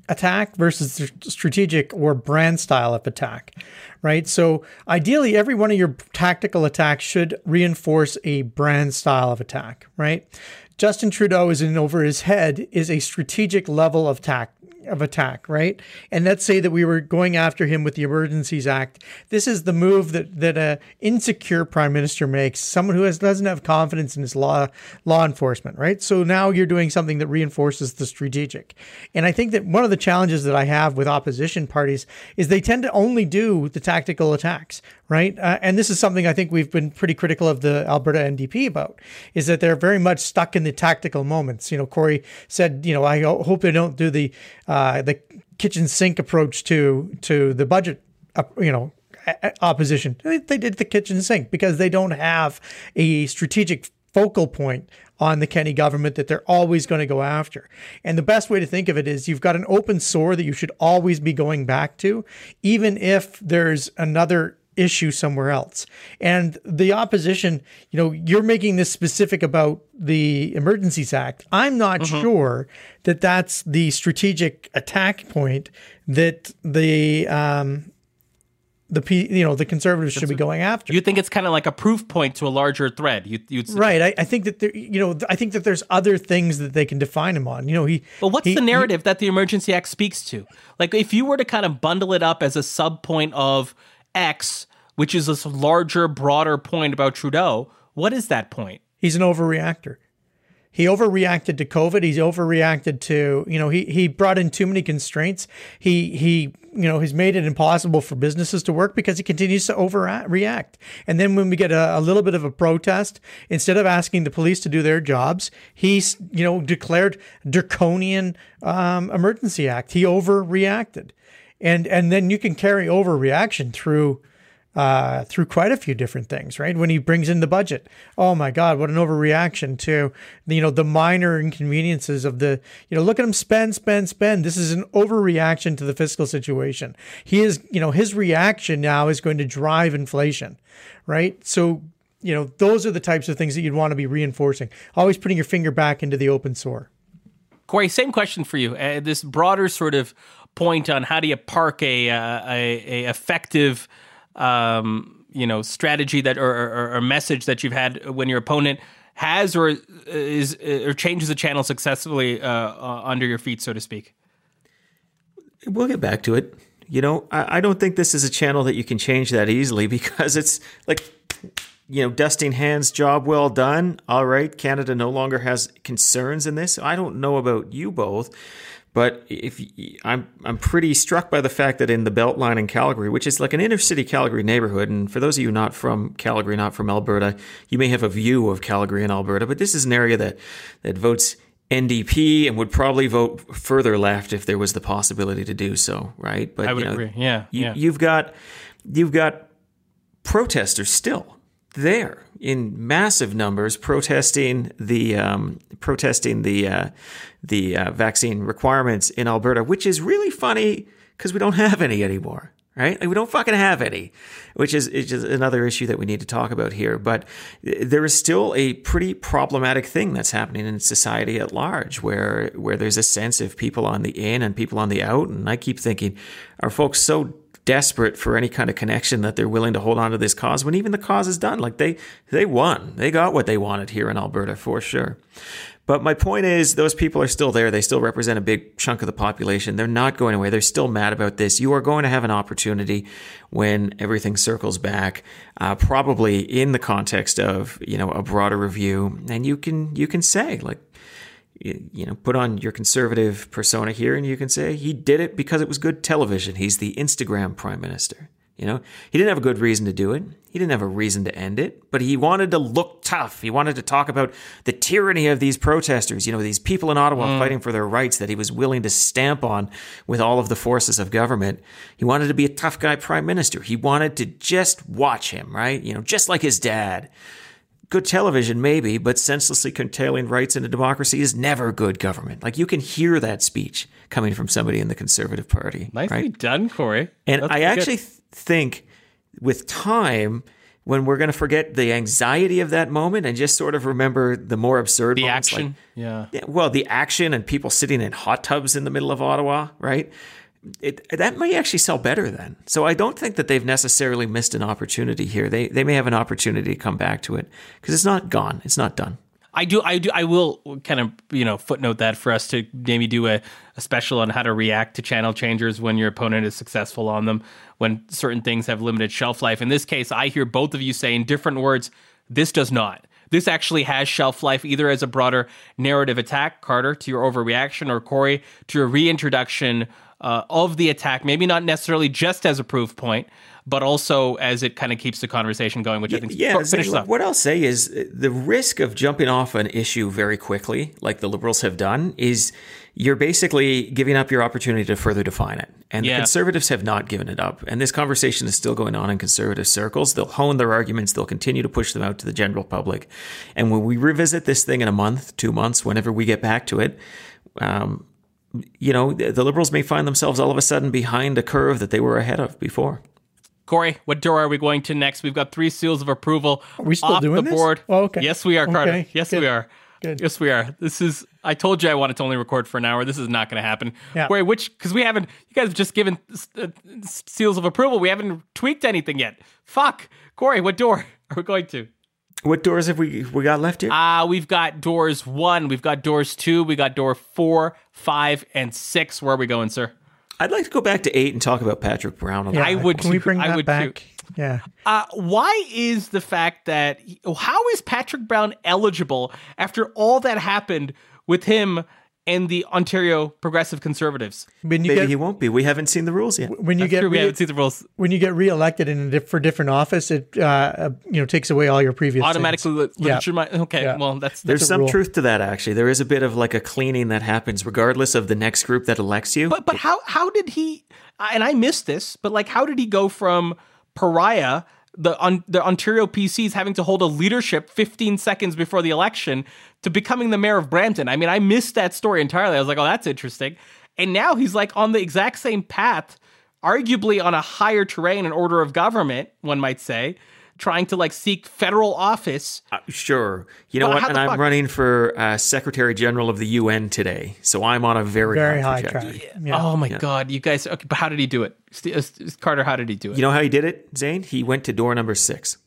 attack versus strategic or brand style of attack, right? So ideally, every one of your tactical attacks should reinforce a brand style of attack, right? Justin Trudeau is in over his head is a strategic level of attack. of attack, right? And let's say that we were going after him with the Emergencies Act. This is the move that that a insecure prime minister makes, someone who has, doesn't have confidence in his law law enforcement, right? So now you're doing something that reinforces the strategic. And I think that one of the challenges that I have with opposition parties is they tend to only do the tactical attacks, right? Uh, and this is something I think we've been pretty critical of the Alberta N D P about, is that they're very much stuck in the tactical moments. You know, Corey said, you know, I hope they don't do the uh, the kitchen sink approach to to the budget, uh, you know, opposition. They did the kitchen sink because they don't have a strategic focal point on the Kenney government that they're always going to go after. And the best way to think of it is you've got an open sore that you should always be going back to, even if there's another issue somewhere else. And the opposition, you know, you're making this specific about the Emergencies Act. I'm not mm-hmm. sure that that's the strategic attack point that the um, the P, you know, the Conservatives should be going after. You think it's kind of like a proof point to a larger thread. You, you'd say. Right. I, I think that there, you know, I think that there's other things that they can define him on. You know, he. But what's he, the narrative he, that the Emergency Act speaks to? Like, if you were to kind of bundle it up as a sub point of X, which is this larger, broader point about Trudeau, what is that point? He's an overreactor. He overreacted to COVID. He's overreacted to, you know, he he brought in too many constraints. He he you know, he's made it impossible for businesses to work because he continues to overreact. And then when we get a, a little bit of a protest, instead of asking the police to do their jobs, he's, you know, declared draconian um, emergency act. He overreacted. And and then you can carry overreaction through uh, through quite a few different things, right? When he brings in the budget, oh my God, what an overreaction to, you know, the minor inconveniences of the, you know, look at him spend, spend, spend. This is an overreaction to the fiscal situation. He is, you know, his reaction now is going to drive inflation, right? So, you know, those are the types of things that you'd want to be reinforcing. Always putting your finger back into the open sore. Corey, same question for you. Uh, this broader sort of point on how do you park a uh, a, a effective um, you know strategy that or, or, or message that you've had when your opponent has or is or changes the channel successfully uh, uh, under your feet, so to speak. We'll get back to it. You know, I, I don't think this is a channel that you can change that easily because it's like, you know, dusting hands, job well done. All right, Canada no longer has concerns in this. I don't know about you both, but if I'm I'm pretty struck by the fact that in the Beltline in Calgary, which is like an inner city Calgary neighborhood, and for those of you not from Calgary, not from Alberta, you may have a view of Calgary and Alberta, but this is an area that that votes N D P and would probably vote further left if there was the possibility to do so, right? But I would you know, agree. Yeah, you, yeah. You've got you've got protesters still there in massive numbers protesting the um, protesting the uh, the uh, vaccine requirements in Alberta, which is really funny because we don't have any anymore, right? Like we don't fucking have any, which is, is just another issue that we need to talk about here. But there is still a pretty problematic thing that's happening in society at large, where where there's a sense of people on the in and people on the out, and I keep thinking, are folks so desperate for any kind of connection that they're willing to hold on to this cause when even the cause is done? Like they they won. They got what they wanted here in Alberta for sure. But my point is those people are still there. They still represent a big chunk of the population. They're not going away. They're still mad about this. You are going to have an opportunity when everything circles back, uh, probably in the context of, you know, a broader review. And you can you can say, like, you know, put on your conservative persona here and you can say he did it because it was good television. He's the Instagram prime minister. You know, he didn't have a good reason to do it. He didn't have a reason to end it, but he wanted to look tough. He wanted to talk about the tyranny of these protesters, you know, these people in Ottawa mm. fighting for their rights that he was willing to stamp on with all of the forces of government. He wanted to be a tough guy prime minister. He wanted to just watch him, right? You know, just like his dad. Good television, maybe, but senselessly curtailing rights in a democracy is never good government. Like, you can hear that speech coming from somebody in the Conservative Party. Nicely right? done, Corey. And That's I actually good. th- think with time, when we're going to forget the anxiety of that moment and just sort of remember the more absurd The moments, action, like, yeah. yeah, well, the action and people sitting in hot tubs in the middle of Ottawa, right? It, that may actually sell better then. So I don't think that they've necessarily missed an opportunity here. They they may have an opportunity to come back to it because it's not gone. It's not done. I do, I do, I will kind of, you know, footnote that for us to maybe do a, a special on how to react to channel changers when your opponent is successful on them, when certain things have limited shelf life. In this case, I hear both of you say in different words, this does not. This actually has shelf life, either as a broader narrative attack, Carter, to your overreaction, or Corey, to your reintroduction uh, of the attack, maybe not necessarily just as a proof point, but also as it kind of keeps the conversation going, which I think yeah. is finish up. What I'll say is the risk of jumping off an issue very quickly, like the Liberals have done, is you're basically giving up your opportunity to further define it. And Yeah. the Conservatives have not given it up. And this conversation is still going on in Conservative circles. They'll hone their arguments. They'll continue to push them out to the general public. And when we revisit this thing in a month, two months, whenever we get back to it, um, you know, the, the Liberals may find themselves all of a sudden behind a curve that they were ahead of before. Corey, what door are we going to next? We've got three seals of approval Are we still off doing the this? board. Oh, okay. Yes, we are, Carter. Okay, Yes, good, we are. good. Yes, we are. This is. I told you I wanted to only record for an hour. This is not going to happen. Yeah. Corey, which because we haven't. You guys have just given uh, seals of approval. We haven't tweaked anything yet. Fuck, Corey. What door are we going to? What doors have we we got left here? Uh, we've got doors one. We've got doors two. We got door four, five, and six. Where are we going, sir? I'd like to go back to eight and talk about Patrick Brown. A Yeah, little I bit. would Can we too. bring I that would back? too. Yeah. Uh, why is the fact that how is Patrick Brown eligible after all that happened with him and the Ontario Progressive Conservatives? When you Maybe get he won't be. We haven't seen the rules yet. when you That's get true, we re- haven't seen the rules. when you get reelected in a diff- for different office, it uh, uh, you know takes away all your previous Automatically, things. le- Yeah. legitimize. Okay, Yeah. well that's, that's There's a some rule. truth to that, actually. There is a bit of like a cleaning that happens regardless of the next group that elects you. But but how how did he? And I missed this. But like, how did he go from pariah? The on, the Ontario P Cs having to hold a leadership fifteen seconds before the election to becoming the mayor of Brampton. I mean, I missed that story entirely. I was like, oh, that's interesting. And now he's like on the exact same path, arguably on a higher terrain and order of government, one might say, trying to like seek federal office. Uh, sure. You know Well, what? how And the I'm fuck- running for uh, Secretary General of the U N today. So I'm on a very, Very high high trajectory. track. Yeah. Oh my God, you guys. Okay, but how did he do it? St- uh, Carter, how did he do it? You know how he did it, Zane? He went to door number six.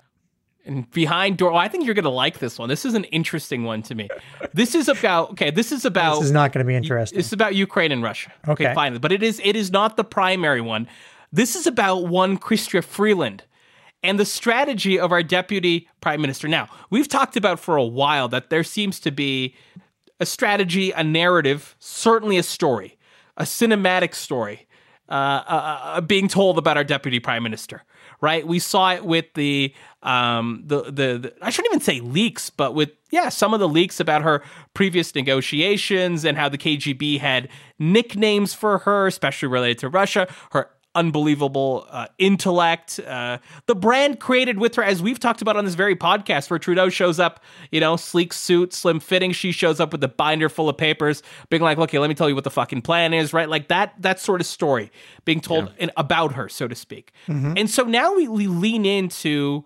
And behind door, oh, I think you're going to like this one. This is an interesting one to me. This is about, okay, this is about, This is not going to be interesting. This is about Ukraine and Russia. Okay. Finally. But it is it is not the primary one. This is about one Chrystia Freeland and the strategy of our deputy prime minister. Now, we've talked about for a while that there seems to be a strategy, a narrative, certainly a story, a cinematic story uh, uh, uh, being told about our deputy prime minister. Right, we saw it with the, um, the, the the I shouldn't even say leaks, but with yeah, some of the leaks about her previous negotiations and how the K G B had nicknames for her, especially related to Russia. Her unbelievable uh, intellect, uh, the brand created with her, as we've talked about on this very podcast, where Trudeau shows up, you know, sleek suit, slim fitting. She shows up with a binder full of papers, being like, "Okay, let me tell you what the fucking plan is." Right, like that that sort of story being told Yeah. in, about her, so to speak. And so now we, we lean into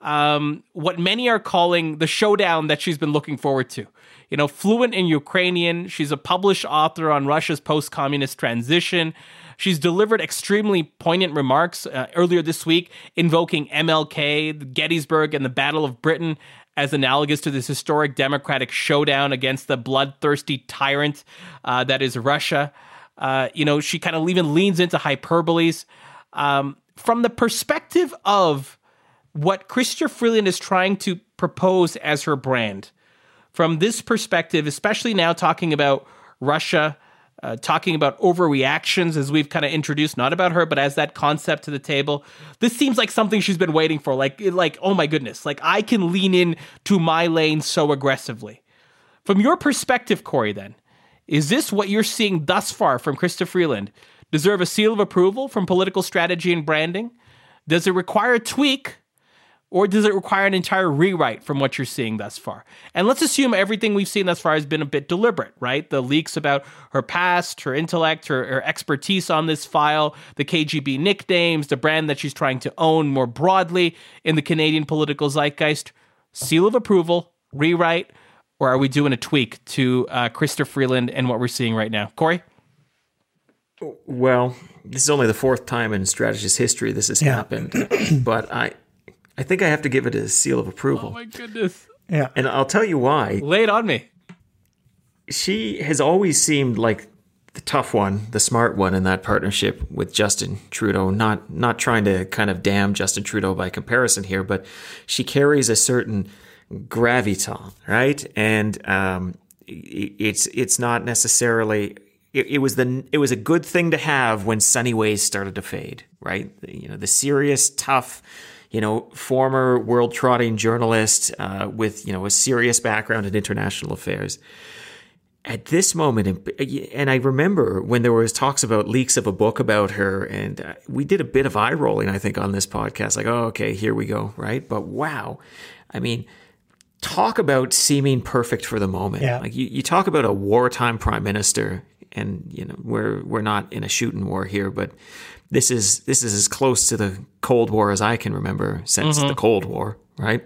um, what many are calling the showdown that she's been looking forward to. You know, fluent in Ukrainian, she's a published author on Russia's post-communist transition. She's delivered extremely poignant remarks uh, earlier this week, invoking M L K, Gettysburg, and the Battle of Britain as analogous to this historic democratic showdown against the bloodthirsty tyrant uh, that is Russia. Uh, you know, she kind of even leans into hyperboles. Um, from the perspective of what Chrystia Freeland is trying to propose as her brand, from this perspective, especially now talking about Russia, uh, talking about overreactions, as we've kind of introduced, not about her, but as that concept to the table, this seems like something she's been waiting for. Like, like, oh my goodness, like I can lean in to my lane so aggressively. From your perspective, Corey, then, is this what you're seeing thus far from Chrystia Freeland deserve a seal of approval from political strategy and branding? Does it require a tweak? Or does it require an entire rewrite from what you're seeing thus far? And let's assume everything we've seen thus far has been a bit deliberate, right? The leaks about her past, her intellect, her, her expertise on this file, the K G B nicknames, the brand that she's trying to own more broadly in the Canadian political zeitgeist. Seal of approval, rewrite, or are we doing a tweak to uh, Chrystia Freeland and what we're seeing right now? Corey? Well, this is only the fourth time in Strategist history this has Yeah. happened, but I I think I have to give it a seal of approval. Oh my goodness. Yeah. And I'll tell you why. Lay it on me. She has always seemed like the tough one, the smart one in that partnership with Justin Trudeau. Not not trying to kind of damn Justin Trudeau by comparison here, but she carries a certain gravitas, right? And um, it's it's not necessarily. It, it was the it was a good thing to have when Sunny Ways started to fade, right? You know, the serious, tough, you know, former world trotting journalist uh, with, you know, a serious background in international affairs. At this moment, and I remember when there was talks about leaks of a book about her, and uh, we did a bit of eye rolling, I think, on this podcast. Like, oh, okay, here we go, right? But wow, I mean, talk about seeming perfect for the moment. Yeah. Like you, you talk about a wartime prime minister, and you know, we're we're not in a shooting war here, but this is this is as close to the Cold War as I can remember since Mm-hmm. the Cold War, right?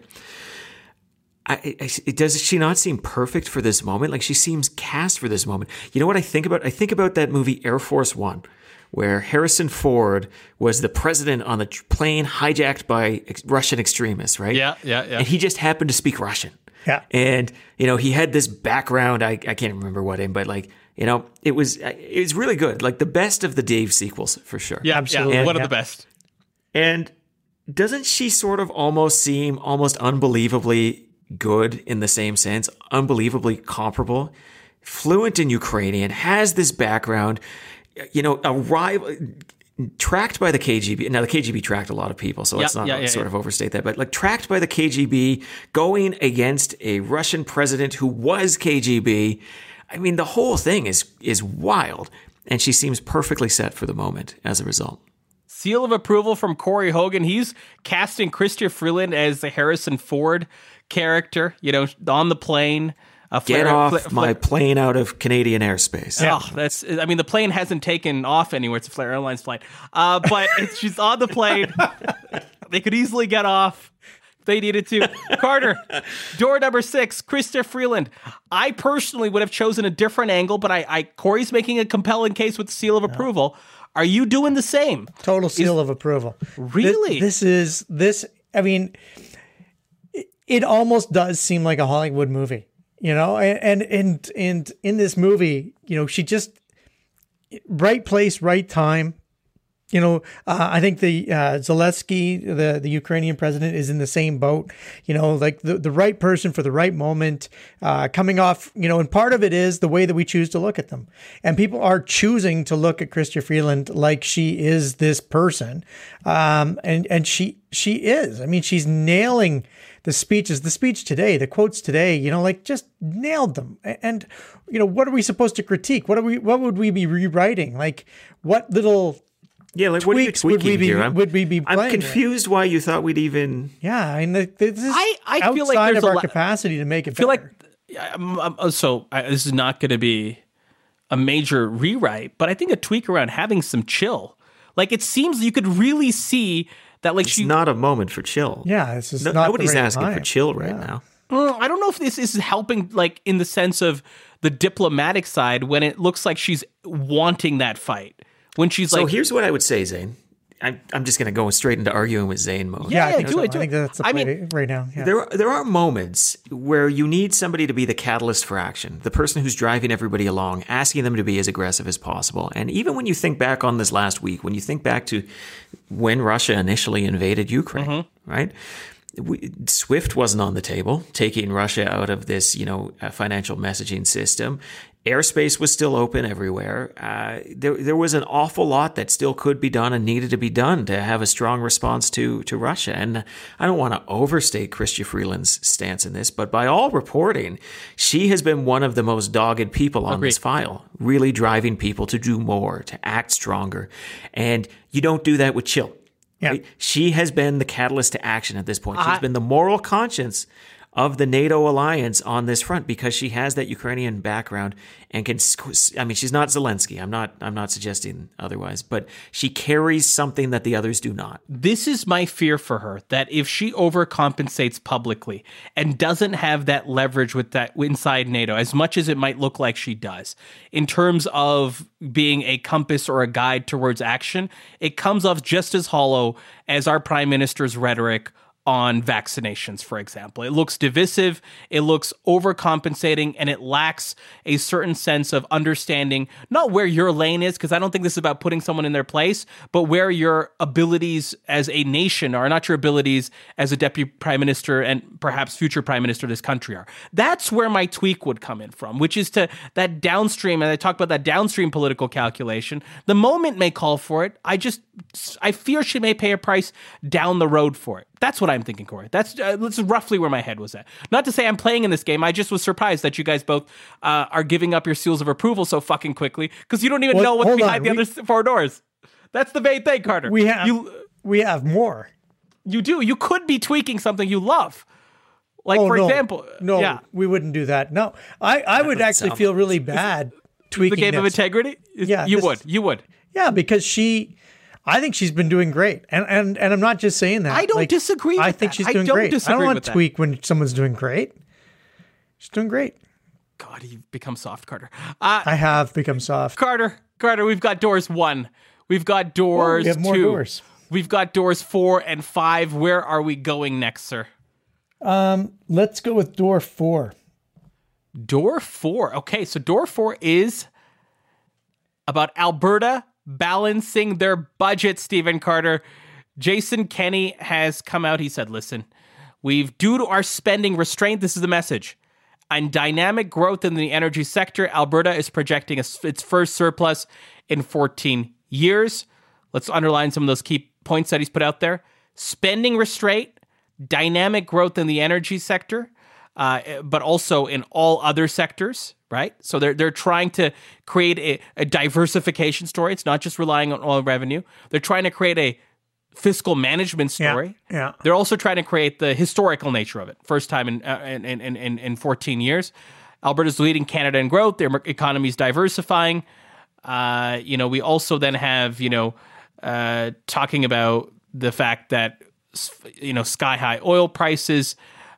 I, I, it does she not seem perfect for this moment? Like she seems cast for this moment. You know what I think about? I think about that movie Air Force One, where Harrison Ford was the president on the tr- plane hijacked by ex- Russian extremists, right? Yeah, yeah, yeah. And he just happened to speak Russian. Yeah. And, you know, he had this background. I, I can't remember what in, but like, you know, it was it was really good. Like the best of the Dave sequels for sure. Yeah, Absolutely, yeah, one yeah. of the best. And doesn't she sort of almost seem almost unbelievably good in the same sense, unbelievably comparable, fluent in Ukrainian, has this background, you know, a rival, tracked by the K G B. Now, the K G B tracked a lot of people, so let's Yeah, not yeah, yeah, sort yeah. of overstate that, but like tracked by the K G B, going against a Russian president who was K G B. I mean, the whole thing is is wild, and she seems perfectly set for the moment as a result. Seal of approval from Corey Hogan. He's casting Chrystia Freeland as the Harrison Ford character, you know, on the plane. Uh, Get flare- off fla- my fla- plane out of Canadian airspace. Oh, that's. I mean, the plane hasn't taken off anywhere. It's a Flair Airlines flight, uh, but it's, she's on the plane. They could easily get off if they needed to. Carter, door number six, Chrystia Freeland. I personally would have chosen a different angle, but I, I Corey's making a compelling case with the seal of approval. Are you doing the same? Total seal of approval. Really? This, this is this. I mean, it, it almost does seem like a Hollywood movie, you know. And and and, and in this movie, you know, she just right place, right time. You know, uh, I think the uh, Zelensky, the the Ukrainian president, is in the same boat. You know, like the, the right person for the right moment, uh, coming off. You know, and part of it is the way that we choose to look at them, and people are choosing to look at Chrystia Freeland like she is this person, um, and and she she is. I mean, she's nailing the speeches, the speech today, the quotes today. You know, like just nailed them. And you know, what are we supposed to critique? What are we? What would we be rewriting? Like what little Yeah, like what are you tweaks would tweaking we be- here? I'm, would we be I'm playing with? confused why you thought we'd even. Yeah, I mean, the- this is I- I outside feel like there's of a our lot- capacity to make it. I feel like better. um, um, so. I, this is not going to be a major rewrite, but I think a tweak around having some chill. Like it seems you could really see that. Like It's she, not a moment for chill. yeah, it's just No- not the nobody's right asking for time. chill right Yeah. now. Mm, I don't know if this is helping, like in the sense of the diplomatic side, when it looks like she's wanting that fight. When she's So like, here's what I would say, Zane. I'm, I'm just going to go straight into arguing with Zane mode. Yeah, Yeah, I think do so. it, do I think it. that's the I play mean, right now. Yeah. There, there are moments where you need somebody to be the catalyst for action, the person who's driving everybody along, asking them to be as aggressive as possible. And even when you think back on this last week, when you think back to when Russia initially invaded Ukraine, right? We, SWIFT wasn't on the table, taking Russia out of this, you know, uh, financial messaging system. Airspace was still open everywhere. Uh, there, there was an awful lot that still could be done and needed to be done to have a strong response to to Russia. And I don't want to overstate Chrystia Freeland's stance in this, but by all reporting, she has been one of the most dogged people on Agreed. this file, really driving people to do more, to act stronger. And you don't do that with chill. Yeah. Right? She has been the catalyst to action at this point. She's I- been the moral conscience of the NATO alliance on this front because she has that Ukrainian background and can. I mean, she's not Zelensky. I'm not. I'm not suggesting otherwise, but she carries something that the others do not. This is my fear for her, that if she overcompensates publicly and doesn't have that leverage with that inside NATO, as much as it might look like she does, in terms of being a compass or a guide towards action, it comes off just as hollow as our prime minister's rhetoric on vaccinations, for example. It looks divisive, it looks overcompensating, and it lacks a certain sense of understanding, not where your lane is, because I don't think this is about putting someone in their place, but where your abilities as a nation are, not your abilities as a deputy prime minister and perhaps future prime minister of this country are. That's where my tweak would come in from, which is to that downstream, and I talk about that downstream political calculation. The moment may call for it. I just, I fear she may pay a price down the road for it. That's what I'm thinking, Corey. That's, uh, that's roughly where my head was at. Not to say I'm playing in this game. I just was surprised that you guys both uh, are giving up your seals of approval so fucking quickly because you don't even Well, know what's hold behind on. the We- other four doors. That's the main thing, Carter. We have you. we have more. You do. You could be tweaking something you love. Like, Oh, for no. example, no, yeah, we wouldn't do that. No, I, I would actually sound- feel really bad the tweaking game of this. integrity. Yeah, you this would. is- You would. Yeah, because she, I think she's been doing great, and and and I'm not just saying that. I don't disagree I with think that. she's I doing don't great. I disagree don't want with to that. tweak when someone's doing great. She's doing great. God, you've become soft, Carter. Uh, I have become soft. Carter, Carter, we've got doors one. We've got doors we have more two. doors. We've got doors four and five. Where are we going next, sir? Let's go with door four. Door four. Okay, so door four is about Alberta balancing their budget, Stephen Carter. Jason Kenney has come out. He said, listen, we've, due to our spending restraint, this is the message, and dynamic growth in the energy sector, Alberta is projecting a, its first surplus in fourteen years. Let's underline some of those key points that he's put out there. Spending restraint, dynamic growth in the energy sector, uh, but also in all other sectors, right? So they're they're trying to create a, a diversification story. It's not just relying on oil revenue. They're trying to create a fiscal management story. Yeah, yeah. They're also trying to create the historical nature of it. First time in uh, in, in in in fourteen years. Alberta's leading Canada in growth. Their economy is diversifying. Uh, you know, we also then have, you know, uh, talking about the fact that, you know, sky high oil prices.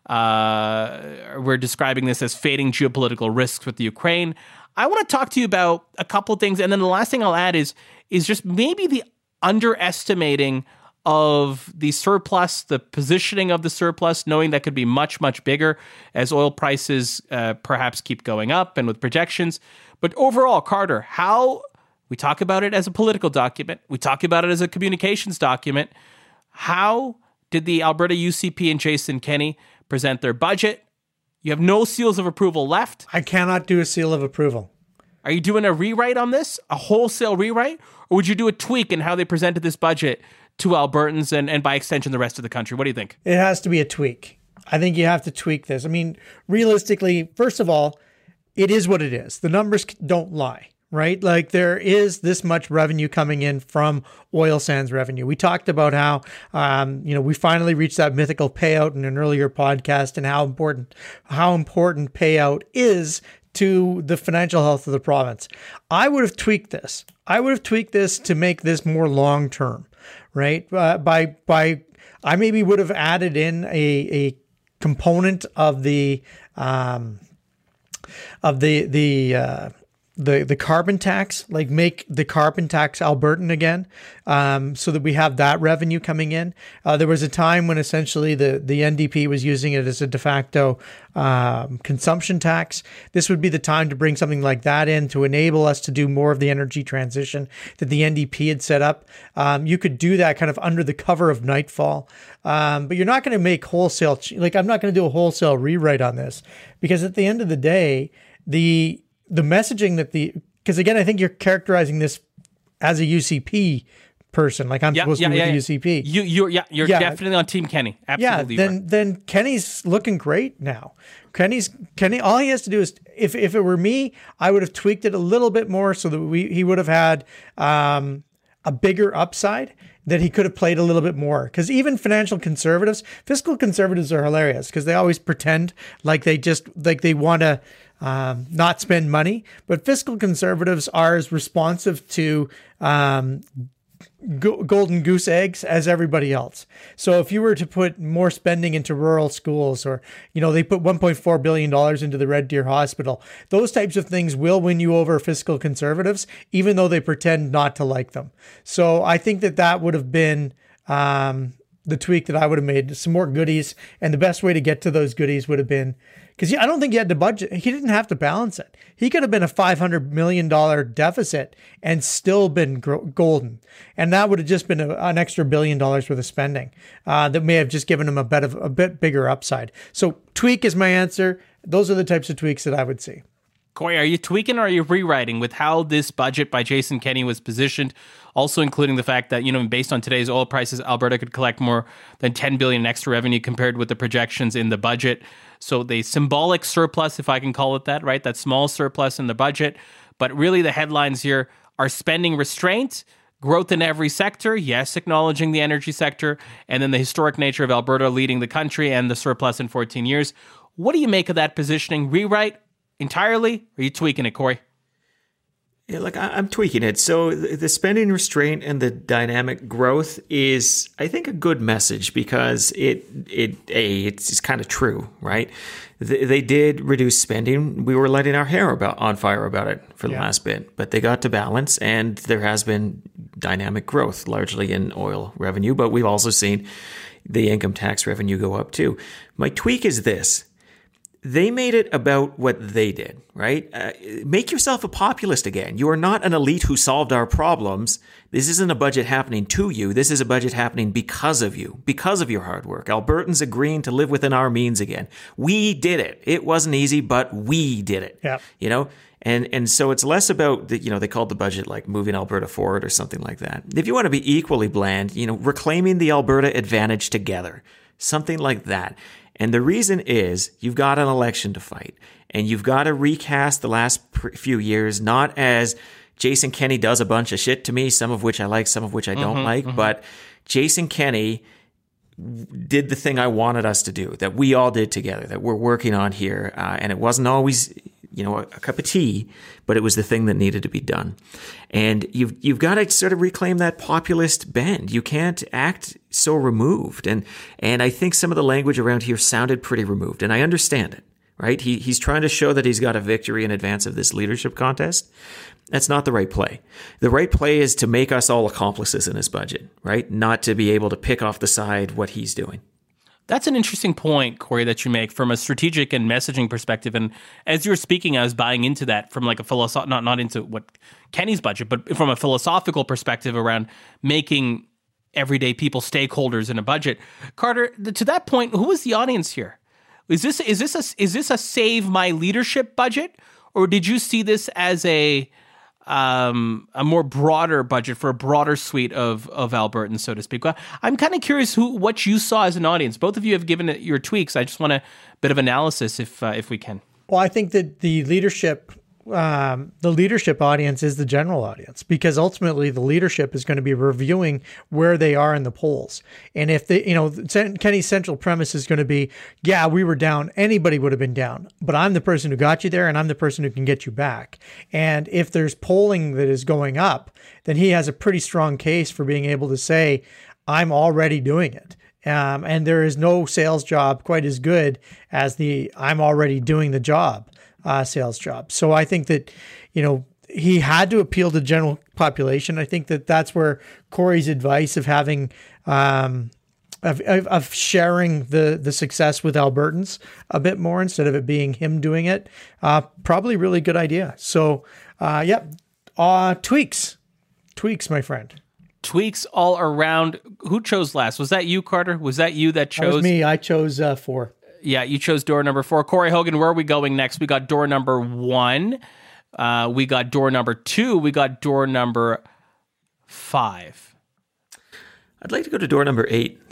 Uh, we're describing this as fading geopolitical risks with the Ukraine. I want to talk to you about a couple of things, and then the last thing I'll add is is just maybe the underestimating of the surplus, the positioning of the surplus, knowing that could be much, much bigger as oil prices uh, perhaps keep going up and with projections. But overall, Carter, how we talk about it as a political document, we talk about it as a communications document. How did the Alberta U C P and Jason Kenney present their budget? You have no seals of approval left. I cannot do a seal of approval. Are you doing a rewrite on this, a wholesale rewrite, or would you do a tweak in how they presented this budget to Albertans and, and by extension the rest of the country? What do you think? It has to be a tweak. I think you have to tweak this. I mean, realistically, first of all, it is what it is. The numbers don't lie, right? Like there is this much revenue coming in from oil sands revenue. We talked about how, um, you know, we finally reached that mythical payout in an earlier podcast and how important, how important payout is to the financial health of the province. I would have tweaked this. I would have tweaked this to make this more long-term, right? Uh, by, by, I maybe would have added in a, a component of the, um, of the, the, uh, the, the carbon tax, like make the carbon tax Albertan again, um, so that we have that revenue coming in. Uh, there was a time when essentially the, the N D P was using it as a de facto um, consumption tax. This would be the time to bring something like that in to enable us to do more of the energy transition that the N D P had set up. Um, you could do that kind of under the cover of nightfall, um, but you're not going to make wholesale, ch- like I'm not going to do a wholesale rewrite on this because at the end of the day, the the messaging that the, because again, I think you're characterizing this as a U C P person, like I'm Yeah, supposed yeah, to be yeah, with yeah. the U C P. You, you're, yeah, you're Yeah. definitely on Team Kenney. Yeah, Absolutely. then right. then Kenny's looking great now. Kenny's Kenny. All he has to do is, if if it were me, I would have tweaked it a little bit more so that we he would have had um, a bigger upside that he could have played a little bit more. Because even financial conservatives, fiscal conservatives are hilarious because they always pretend like they just like they want to um, not spend money. But fiscal conservatives are as responsive to um, go- golden goose eggs as everybody else. So if you were to put more spending into rural schools, or, you know, they put one point four billion dollars into the Red Deer Hospital, those types of things will win you over fiscal conservatives, even though they pretend not to like them. So I think that that would have been um, the tweak that I would have made, some more goodies. And the best way to get to those goodies would have been, because I don't think he had to budget. He didn't have to balance it. He could have been a five hundred million dollars deficit and still been gro- golden. And that would have just been a, an extra billion dollars worth of spending uh, that may have just given him a bit of a bit bigger upside. So tweak is my answer. Those are the types of tweaks that I would see. Corey, are you tweaking or are you rewriting with how this budget by Jason Kenney was positioned? Also including the fact that, you know, based on today's oil prices, Alberta could collect more than ten billion dollars in extra revenue compared with the projections in the budget. So the symbolic surplus, if I can call it that, right? That small surplus in the budget. But really the headlines here are spending restraint, growth in every sector, yes, acknowledging the energy sector, and then the historic nature of Alberta leading the country and the surplus in fourteen years. What do you make of that positioning? Rewrite entirely? Or are you tweaking it, Corey? Yeah, like I- I'm tweaking it. So the the spending restraint and the dynamic growth is, I think, a good message because it it a it's, it's kind of true, right? They, they did reduce spending. We were letting our hair about on fire about it for the Yeah. last bit, but they got to balance, and there has been dynamic growth, largely in oil revenue. But we've also seen the income tax revenue go up too. My tweak is this. They made it about what they did, right? Uh, make yourself a populist again. You are not an elite who solved our problems. This isn't a budget happening to you. This is a budget happening because of you, because of your hard work. Albertans agreeing to live within our means again. We did it. It wasn't easy, but we did it. Yeah. You know? And and so it's less about, the, you know, they called the budget like moving Alberta forward or something like that. If you want to be equally bland, you know, reclaiming the Alberta advantage together, something like that. And the reason is you've got an election to fight, and you've got to recast the last pr- few years, not as Jason Kenney does a bunch of shit to me, some of which I like, some of which I don't Mm-hmm, like, mm-hmm. but Jason Kenney did the thing I wanted us to do, that we all did together, that we're working on here. Uh, and it wasn't always, you know, a, a cup of tea, but it was the thing that needed to be done. And you've you've got to sort of reclaim that populist bend. You can't act so removed. And and I think some of the language around here sounded pretty removed, and I understand it, right? He he's trying to show that he's got a victory in advance of this leadership contest. That's not the right play. The right play is to make us all accomplices in his budget, right? Not to be able to pick off the side what he's doing. That's an interesting point, Corey, that you make from a strategic and messaging perspective. And as you were speaking, I was buying into that from like a philosoph not not into what Kenney's budget, but from a philosophical perspective around making everyday people stakeholders in a budget. Carter, to that point, who was the audience here? Is this is this a is this a save my leadership budget, or did you see this as a Um, a more broader budget for a broader suite of of Albertans, so to speak? Well, I'm kind of curious who what you saw as an audience. Both of you have given it your tweaks. I just want a bit of analysis, if uh, if we can. Well, I think that the leadership, um, the leadership audience is the general audience, because ultimately the leadership is going to be reviewing where they are in the polls. And if they, you know, Kenney's central premise is going to be, yeah, we were down. Anybody would have been down, but I'm the person who got you there, and I'm the person who can get you back. And if there's polling that is going up, then he has a pretty strong case for being able to say, I'm already doing it. Um, and there is no sales job quite as good as the I'm already doing the job uh, sales job. So I think that, you know, he had to appeal to the general population. I think that that's where Corey's advice of having, um, of, of, of sharing the, the success with Albertans a bit more instead of it being him doing it, uh, probably really good idea. So, uh, yeah, uh, tweaks, tweaks, my friend. Tweaks all around. Who chose last? Was that you, Carter? Was that you that chose? That was me. I chose uh, four. Yeah, you chose door number four. Corey Hogan, where are we going next? We got door number one. Uh, we got door number two. We got door number five. I'd like to go to door number eight, Zane.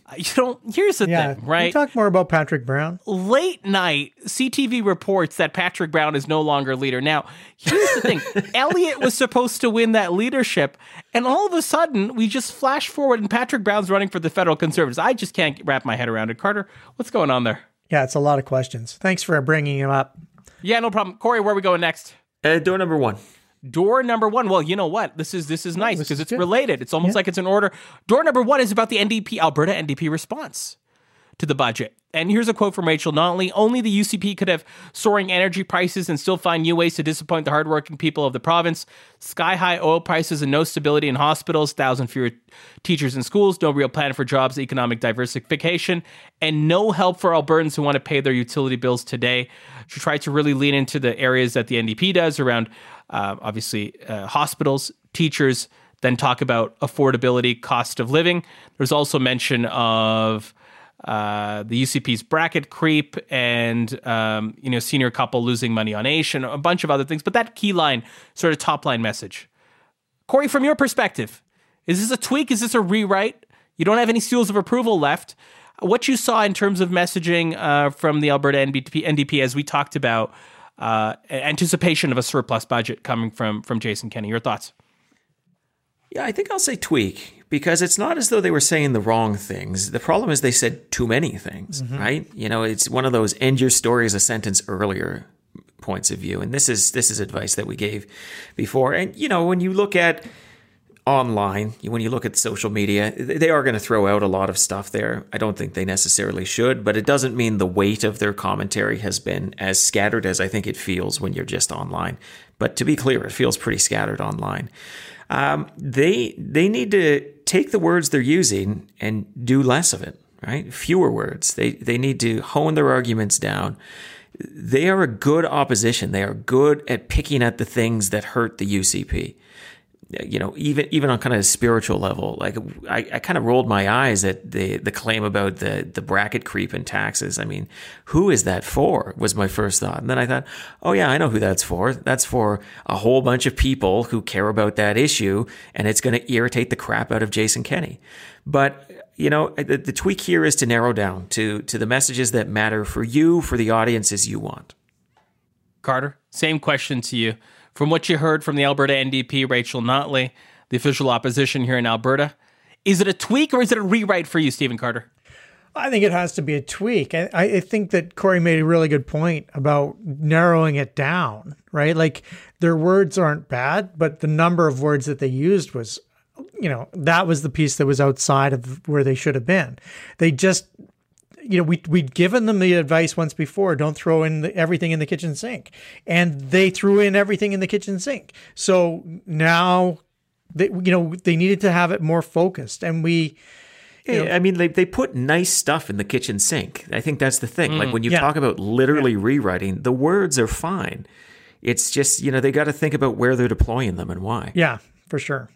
You know, here's the Yeah. thing, Can we right? talk more about Patrick Brown? Late night, C T V reports that Patrick Brown is no longer leader. Now, here's the thing. Elliott was supposed to win that leadership, and all of a sudden, we just flash forward, and Patrick Brown's running for the federal Conservatives. I just can't wrap my head around it. Carter, what's going on there? Yeah, it's a lot of questions. Thanks for bringing him up. Yeah, no problem. Corey, where are we going next? Uh, door number one. Door number one. Well, you know what? This is this is nice this because is it's good. related. It's almost Yeah. like it's in order. Door number one is about the N D P, Alberta N D P response to the budget. And here's a quote from Rachel Notley. Only the U C P could have soaring energy prices and still find new ways to disappoint the hardworking people of the province. Sky-high oil prices and no stability in hospitals, thousand fewer teachers in schools, no real plan for jobs, economic diversification, and no help for Albertans who want to pay their utility bills today. She tried to really lean into the areas that the N D P does around, uh, obviously, uh, hospitals, teachers, then talk about affordability, cost of living. There's also mention of uh, the U C P's bracket creep and, um, you know, senior couple losing money on A C E and a bunch of other things. But that key line, sort of top line message. Corey, from your perspective, is this a tweak? Is this a rewrite? You don't have any seals of approval left. What you saw in terms of messaging uh, from the Alberta N D P, N D P, as we talked about, uh, anticipation of a surplus budget coming from from Jason Kenney. Your thoughts? Yeah, I think I'll say tweak, because it's not as though they were saying the wrong things. The problem is they said too many things, mm-hmm. right? You know, it's one of those end your story as a sentence earlier points of view. And this is this is advice that we gave before. And, you know, when you look at online, when you look at social media, they are going to throw out a lot of stuff there. I don't think they necessarily should, but it doesn't mean the weight of their commentary has been as scattered as I think it feels when you're just online. But to be clear, it feels pretty scattered online. Um, they they need to take the words they're using and do less of it, right? Fewer words. They they need to hone their arguments down. They are a good opposition. They are good at picking at the things that hurt the U C P. You know, even even on kind of a spiritual level, like I, I kind of rolled my eyes at the the claim about the the bracket creep in taxes. I mean, who is that for? Was my first thought, and then I thought, oh yeah, I know who that's for. That's for a whole bunch of people who care about that issue, and it's going to irritate the crap out of Jason Kenney. But you know, the, the tweak here is to narrow down to to the messages that matter for you, for the audiences you want. Carter, same question to you. From what you heard from the Alberta N D P, Rachel Notley, the official opposition here in Alberta, is it a tweak or is it a rewrite for you, Stephen Carter? I think it has to be a tweak. I, I think that Corey made a really good point about narrowing it down, right? Like their words aren't bad, but the number of words that they used was, you know, that was the piece that was outside of where they should have been. They just, you know, we, we'd given them the advice once before, don't throw in the, everything in the kitchen sink. And they threw in everything in the kitchen sink. So now, they, you know, they needed to have it more focused. And we... You know, I mean, they, they put nice stuff in the kitchen sink. I think that's the thing. Mm, like when you yeah. talk about literally yeah. rewriting, the words are fine. It's just, you know, they got to think about where they're deploying them and why. Yeah, for sure.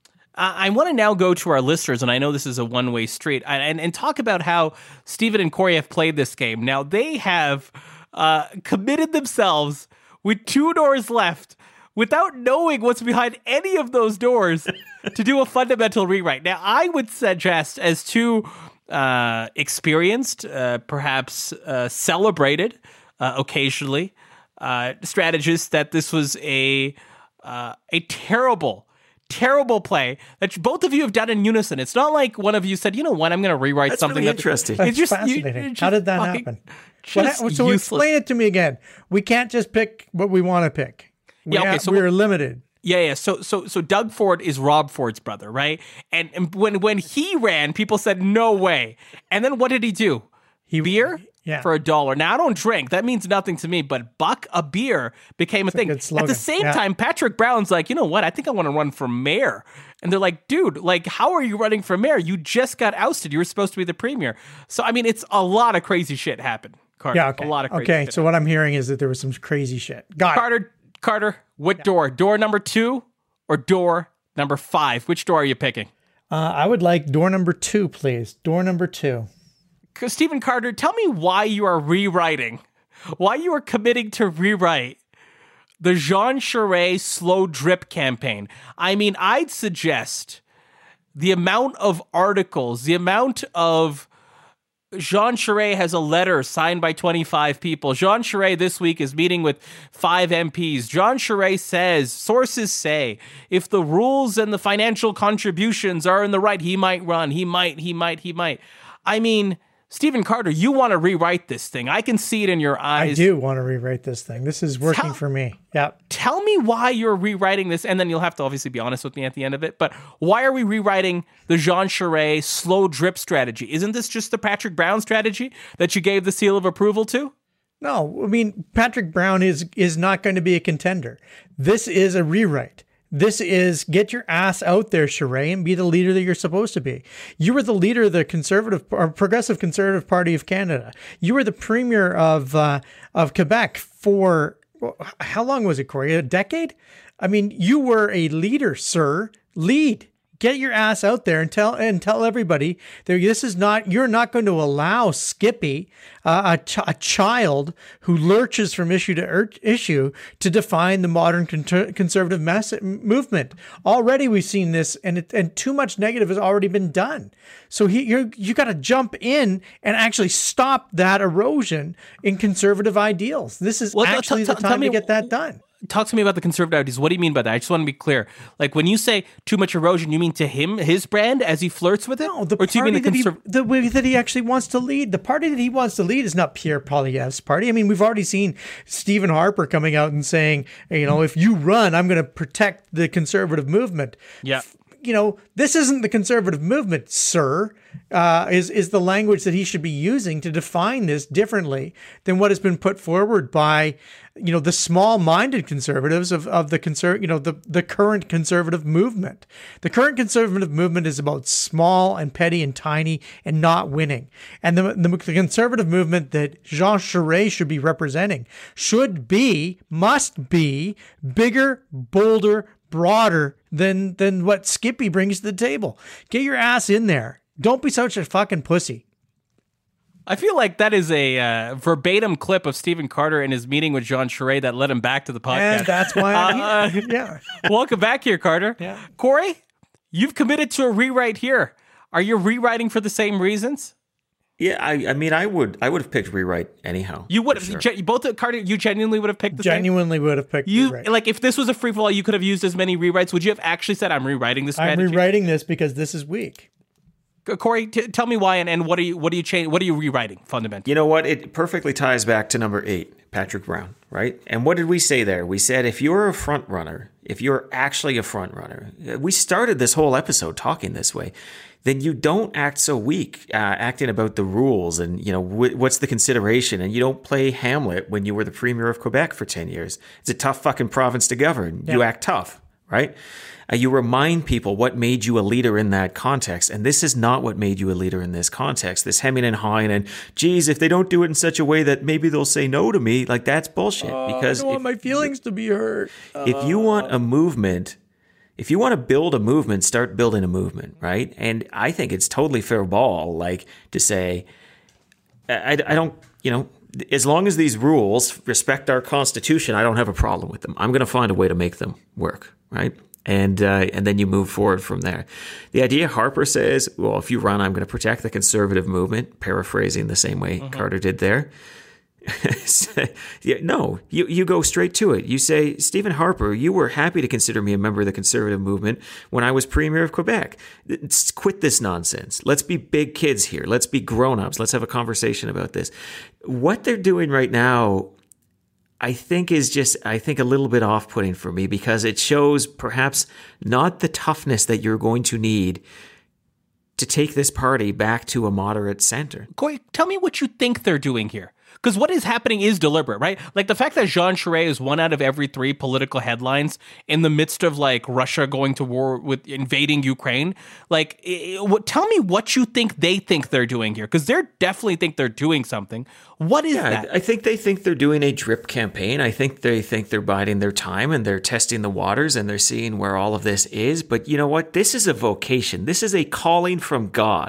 I want to now go to our listeners, and I know this is a one-way street, and, and talk about how Stephen and Corey have played this game. Now, they have uh, committed themselves with two doors left without knowing what's behind any of those doors to do a fundamental rewrite. Now, I would suggest, as two uh, experienced, uh, perhaps uh, celebrated uh, occasionally, uh, strategists, that this was a uh, a terrible terrible play that both of you have done in unison. It's not like one of you said, you know what, I'm going to rewrite That's something. Really interesting. That's it's just, fascinating. You, just How did that fucking, happen? Just what, so useless. Explain it to me again. We can't just pick what we want to pick. We yeah, okay, have, so we're limited. Yeah, yeah. So, so, so Doug Ford is Rob Ford's brother, right? And, and when when he ran, people said no way. And then what did he do? He beer yeah. for a dollar. Now I don't drink; that means nothing to me. But buck a beer became a That's thing. A At the same yeah. time, Patrick Brown's like, you know what? I think I want to run for mayor. And they're like, dude, like, how are you running for mayor? You just got ousted. You were supposed to be the premier. So I mean, it's a lot of crazy shit happened. Carter. Yeah, okay. A lot of crazy okay. shit So what I'm hearing is that there was some crazy shit. Got Carter, it. Carter, what yeah. door? Door number two or door number five? Which door are you picking? Uh, I would like door number two, please. Door number two. Stephen Carter, tell me why you are rewriting, why you are committing to rewrite the Jean Charest slow drip campaign. I mean, I'd suggest the amount of articles, the amount of Jean Charest has a letter signed by twenty-five people. Jean Charest this week is meeting with five M Ps. Jean Charest says, sources say, if the rules and the financial contributions are in the right, he might run. He might, he might, he might. I mean, Stephen Carter, you want to rewrite this thing. I can see it in your eyes. I do want to rewrite this thing. This is working Tell- for me. Yeah. Tell me why you're rewriting this, and then you'll have to obviously be honest with me at the end of it, but why are we rewriting the Jean Charest slow drip strategy? Isn't this just the Patrick Brown strategy that you gave the seal of approval to? No, I mean, Patrick Brown is is not going to be a contender. This is a rewrite. This is get your ass out there, Charest, and be the leader that you're supposed to be. You were the leader of the conservative or Progressive Conservative Party of Canada. You were the premier of uh, of Quebec for, how long was it, Corey? A decade? I mean, you were a leader, sir. Lead. Get your ass out there and tell and tell everybody that this is not, you're not going to allow Skippy, uh, a, ch- a child who lurches from issue to er- issue, to define the modern con- conservative mass- movement. Already we've seen this, and it, and too much negative has already been done. So he, you're, you got to jump in and actually stop that erosion in conservative ideals. This is Well, t- actually t- the t- tell time me- to get that done. Talk to me about the conservative ideas. What do you mean by that? I just want to be clear. Like when you say too much erosion, you mean to him, his brand, as he flirts with it? No, the or do you party mean the that, conserv- he, the way that he actually wants to lead. The party that he wants to lead is not Pierre Poilievre's party. I mean, we've already seen Stephen Harper coming out and saying, you know, if you run, I'm going to protect the conservative movement. Yeah. You know, this isn't the conservative movement, sir, uh, is, is the language that he should be using to define this differently than what has been put forward by, you know, the small-minded conservatives of, of the conser- you know, the, the current conservative movement. The current conservative movement is about small and petty and tiny and not winning. And the, the, the conservative movement that Jean Charest should be representing should be, must be bigger, bolder, broader than than what Skippy brings to the table. Get your ass in there. Don't be such a fucking pussy. I feel like that is a uh, verbatim clip of Stephen Carter in his meeting with Jean Charest that led him back to the podcast. And that's why I'm Uh, here. Yeah. Welcome back here, Carter. Yeah. Corey, you've committed to a rewrite here. Are you rewriting for the same reasons? Yeah, I, I mean, I would, I would have picked rewrite anyhow. You would have, for sure. gen- both Carter, you genuinely would have picked the same? Genuinely would have picked You rewrite. like if this was a free for all, you could have used as many rewrites. Would you have actually said, "I'm rewriting this I'm strategy"? rewriting this because this is weak. Corey, t- tell me why and, and what are you what are you change? What are you rewriting fundamentally? You know what? It perfectly ties back to number eight, Patrick Brown, right? And what did we say there? We said if you're a front runner, if you're actually a front runner, we started this whole episode talking this way, then you don't act so weak, uh, acting about the rules and, you know, wh- what's the consideration. And you don't play Hamlet when you were the premier of Quebec for ten years. It's a tough fucking province to govern. Yeah. You act tough, right? Uh, you remind people what made you a leader in that context. And this is not what made you a leader in this context. This hemming and hawing and, geez, if they don't do it in such a way that maybe they'll say no to me, like that's bullshit. Uh, because I don't if, want my feelings to be hurt. Uh, if you want a movement, if you want to build a movement, start building a movement, right? And I think it's totally fair ball, like to say, I, I don't, you know, as long as these rules respect our Constitution, I don't have a problem with them. I'm going to find a way to make them work, right? And uh, and then you move forward from there. The idea Harper says, well, if you run, I'm going to protect the conservative movement, paraphrasing the same way mm-hmm. Carter did there. yeah, no, you, you go straight to it. You say, Stephen Harper, you were happy to consider me a member of the conservative movement when I was premier of Quebec. It's, quit this nonsense. Let's be big kids here. Let's be grown-ups. Let's have a conversation about this. What they're doing right now, I think is just, I think a little bit off-putting for me because it shows perhaps not the toughness that you're going to need to take this party back to a moderate center. Corey, tell me what you think they're doing here. Because what is happening is deliberate, right? Like the fact that Jean Charest is one out of every three political headlines in the midst of like Russia going to war with invading Ukraine. Like, it, what, tell me what you think they think they're doing here, because they definitely think they're doing something. What is yeah, that? I think they think they're doing a drip campaign. I think they think they're biding their time and they're testing the waters and they're seeing where all of this is. But you know what? This is a vocation. This is a calling from God.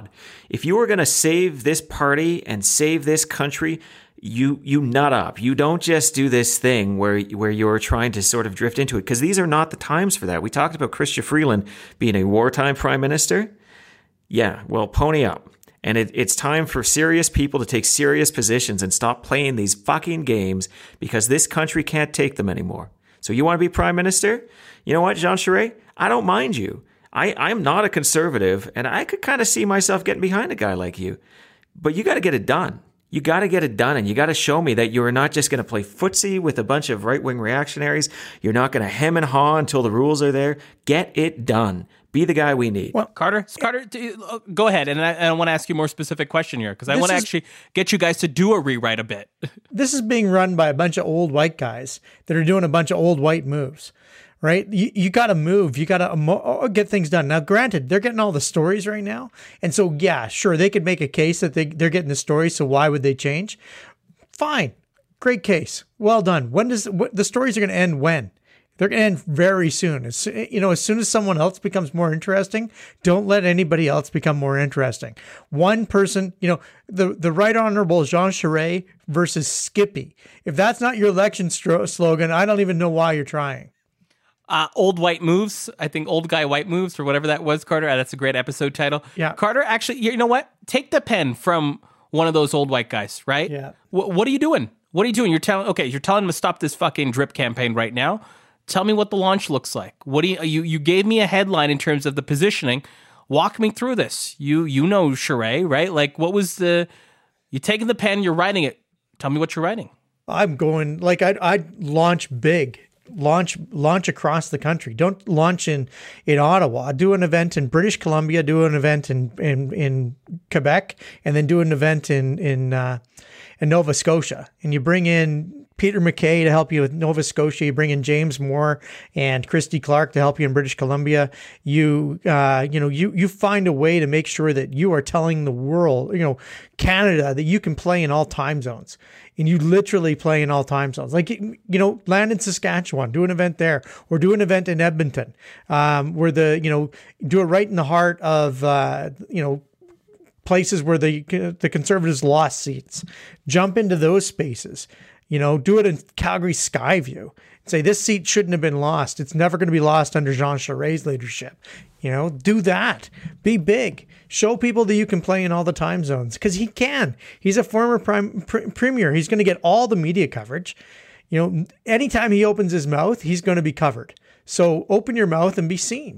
If you are going to save this party and save this country, you you nut up. You don't just do this thing where where you're trying to sort of drift into it, because these are not the times for that. We talked about Chrystia Freeland being a wartime prime minister. Yeah, well, pony up. And it, it's time for serious people to take serious positions and stop playing these fucking games, because this country can't take them anymore. So you want to be prime minister? You know what, Jean Charest? I don't mind you. I, I'm not a conservative, and I could kind of see myself getting behind a guy like you. But you got to get it done. You got to get it done, and you got to show me that you are not just going to play footsie with a bunch of right-wing reactionaries. You're not going to hem and haw until the rules are there. Get it done. Be the guy we need. Well, Carter, Carter, go ahead, and I, I want to ask you a more specific question here, because I want to actually get you guys to do a rewrite a bit. This is being run by a bunch of old white guys that are doing a bunch of old white moves, right? You you got to move. You got to get things done. Now, granted, they're getting all the stories right now, and so yeah, sure, they could make a case that they they're getting the stories. So why would they change? Fine, great case, well done. When does what, the stories are going to end? When? They're going to end very soon. As, you know, as soon as someone else becomes more interesting, don't let anybody else become more interesting. One person, you know, the, the Right Honorable Jean Charest versus Skippy. If that's not your election stro- slogan, I don't even know why you're trying. Uh, old white moves. I think old guy white moves, or whatever that was, Carter. That's a great episode title. Yeah. Carter, actually, you know what? Take the pen from one of those old white guys, right? Yeah. W- what are you doing? What are you doing? You're telling, okay, you're telling them to stop this fucking drip campaign right now. Tell me what the launch looks like. What do you, you you gave me a headline in terms of the positioning. Walk me through this. You you know Charest, right? Like, what was the, you're taking the pen, you're writing it. Tell me what you're writing. I'm going, like, I'd, I'd launch big. Launch launch across the country. Don't launch in, in Ottawa. Do an event in British Columbia. Do an event in in, in Quebec, and then do an event in in uh, in Nova Scotia. And you bring in Peter MacKay to help you with Nova Scotia. You bring in James Moore and Christy Clark to help you in British Columbia. You uh, you know you you find a way to make sure that you are telling the world, you know, Canada, that you can play in all time zones. And you literally play in all time zones. Like, you know, land in Saskatchewan, do an event there, or do an event in Edmonton, um, where the, you know, do it right in the heart of, uh, you know, places where the the Conservatives lost seats. Jump into those spaces. You know, do it in Calgary Skyview. Say, this seat shouldn't have been lost. It's never going to be lost under Jean Charest's leadership. You know, do that. Be big. Show people that you can play in all the time zones, because he can. He's a former prime, pr- premier. He's going to get all the media coverage. You know, anytime he opens his mouth, he's going to be covered. So open your mouth and be seen.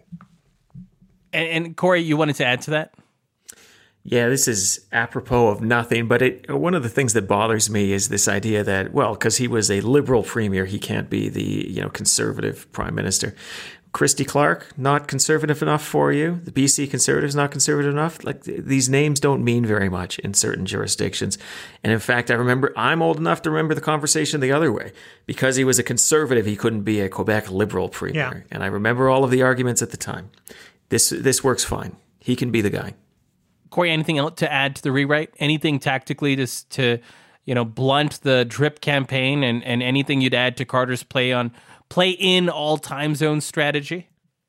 And, and Corey, you wanted to add to that? Yeah, this is apropos of nothing, but it, one of the things that bothers me is this idea that, well, because he was a Liberal premier, he can't be the, you know, Conservative prime minister. Christy Clark, not conservative enough for you. The B C Conservatives, not conservative enough. Like, th- these names don't mean very much in certain jurisdictions. And in fact, I remember, I'm old enough to remember the conversation the other way. Because he was a Conservative, he couldn't be a Quebec Liberal premier. Yeah. And I remember all of the arguments at the time. This this works fine. He can be the guy. Corey, anything else to add to the rewrite? Anything tactically to, to you know, blunt the drip campaign, and, and anything you'd add to Carter's play on play in all time zone strategy?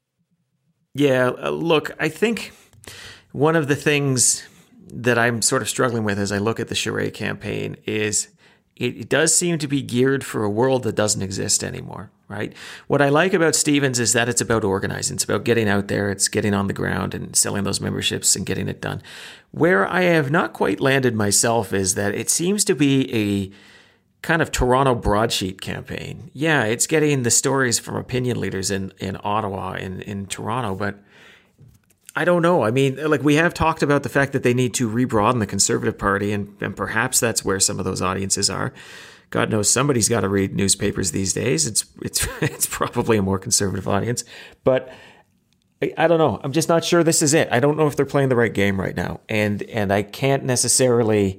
Yeah, uh, look, I think one of the things that I'm sort of struggling with as I look at the Charest campaign is it, it does seem to be geared for a world that doesn't exist anymore, right? What I like about Stevens is that it's about organizing. It's about getting out there. It's getting on the ground and selling those memberships and getting it done. Where I have not quite landed myself is that it seems to be a kind of Toronto broadsheet campaign. Yeah, it's getting the stories from opinion leaders in, in Ottawa and in, in Toronto, but I don't know. I mean, like, we have talked about the fact that they need to rebroaden the Conservative Party, and, and perhaps that's where some of those audiences are. God knows somebody's got to read newspapers these days. It's it's it's probably a more conservative audience, but I, I don't know. I'm just not sure this is it. I don't know if they're playing the right game right now, and and I can't necessarily.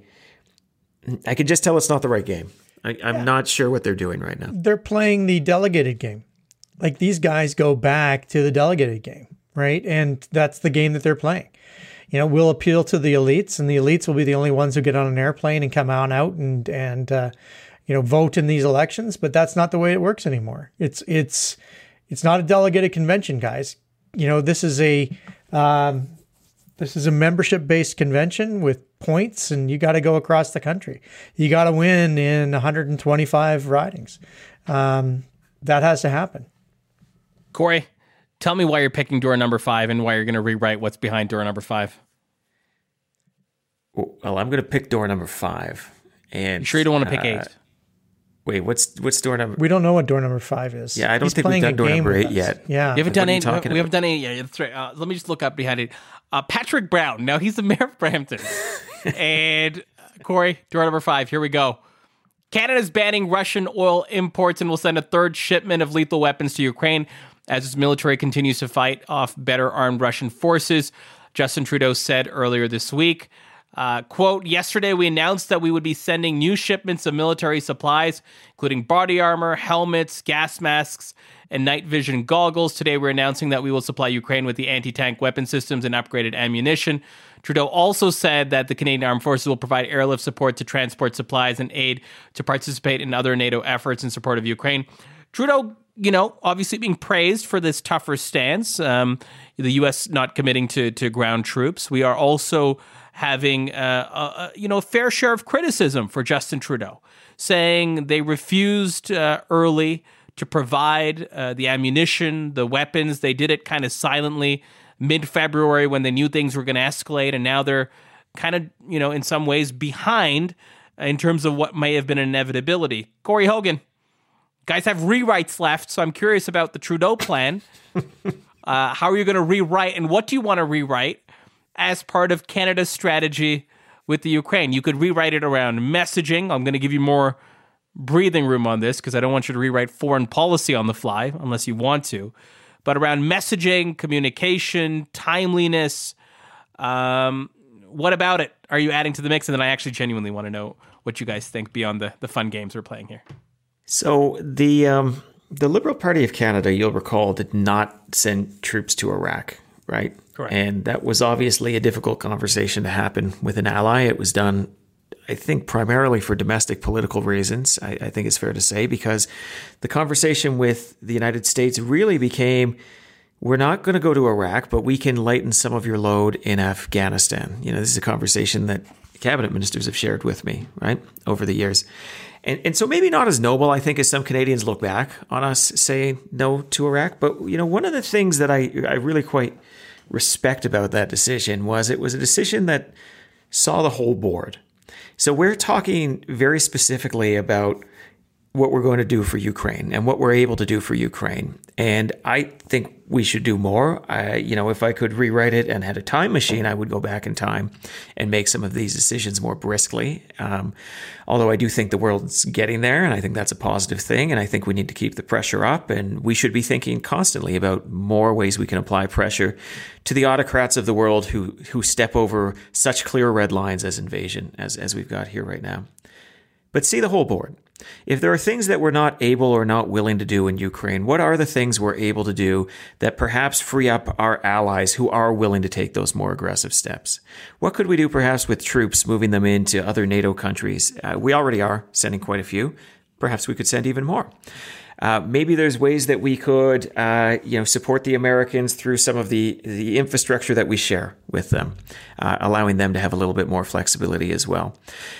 I can just tell it's not the right game. I, I'm yeah. not sure what they're doing right now. They're playing the delegated game. Like, these guys go back to the delegated game, right? And that's the game that they're playing. You know, we'll appeal to the elites, and the elites will be the only ones who get on an airplane and come on out and, and uh, you know, vote in these elections. But that's not the way it works anymore. It's it's it's not a delegated convention, guys. You know, this is a um, This is a membership-based convention with points, and you got to go across the country. You got to win in one hundred twenty-five ridings. Um, that has to happen. Corey, tell me why you're picking door number five and why you're going to rewrite what's behind door number five. Well, I'm going to pick door number five. And You sure you don't want to pick uh, eight? Wait, what's what's door number? We don't know what door number five is. Yeah, I don't He's think we've playing done a door game number with eight us. yet. Yeah. You haven't What done are you eight. talking We haven't done eight. Yeah, that's right. Uh, let me just look up behind it. Uh, Patrick Brown. Now he's the mayor of Brampton. And uh, Corey, door number five. Here we go. Canada's banning Russian oil imports and will send a third shipment of lethal weapons to Ukraine as its military continues to fight off better armed Russian forces. Justin Trudeau said earlier this week. Uh, quote, yesterday we announced that we would be sending new shipments of military supplies, including body armor, helmets, gas masks, and night vision goggles. Today we're announcing that we will supply Ukraine with the anti-tank weapon systems and upgraded ammunition. Trudeau also said that the Canadian Armed Forces will provide airlift support to transport supplies and aid to participate in other NATO efforts in support of Ukraine. Trudeau, you know, obviously being praised for this tougher stance, um, the U S not committing to, to ground troops. We are also having, uh, a, you know, a fair share of criticism for Justin Trudeau, saying they refused uh, early to provide uh, the ammunition, the weapons. They did it kind of silently mid-February when they knew things were going to escalate, and now they're kind of, you know, in some ways behind in terms of what may have been an inevitability. Corey Hogan, guys have rewrites left, so I'm curious about the Trudeau plan. uh, how are you going to rewrite, and what do you want to rewrite as part of Canada's strategy with the Ukraine? You could rewrite it around messaging. I'm going to give you more breathing room on this because I don't want you to rewrite foreign policy on the fly unless you want to. But around messaging, communication, timeliness, um, what about it are you adding to the mix? And then I actually genuinely want to know what you guys think beyond the, the fun games we're playing here. So the um, the Liberal Party of Canada, you'll recall, did not send troops to Iraq, right? Correct. And that was obviously a difficult conversation to happen with an ally. It was done, I think, primarily for domestic political reasons, I, I think it's fair to say, because the conversation with the United States really became, we're not going to go to Iraq, but we can lighten some of your load in Afghanistan. You know, this is a conversation that cabinet ministers have shared with me, right, over the years. And and so maybe not as noble, I think, as some Canadians look back on us saying no to Iraq. But, you know, one of the things that I, I really quite respect about that decision was it was a decision that saw the whole board. So we're talking very specifically about what we're going to do for Ukraine and what we're able to do for Ukraine. And I think we should do more. I, you know, if I could rewrite it and had a time machine, I would go back in time and make some of these decisions more briskly. Um, although I do think the world's getting there, and I think that's a positive thing. And I think we need to keep the pressure up, and we should be thinking constantly about more ways we can apply pressure to the autocrats of the world who who step over such clear red lines as invasion, as as we've got here right now. But see the whole board. If there are things that we're not able or not willing to do in Ukraine, what are the things we're able to do that perhaps free up our allies who are willing to take those more aggressive steps? What could we do perhaps with troops, moving them into other NATO countries? Uh, we already are sending quite a few. Perhaps we could send even more. Uh, maybe there's ways that we could, uh, you know, support the Americans through some of the, the infrastructure that we share with them, uh, allowing them to have a little bit more flexibility as well.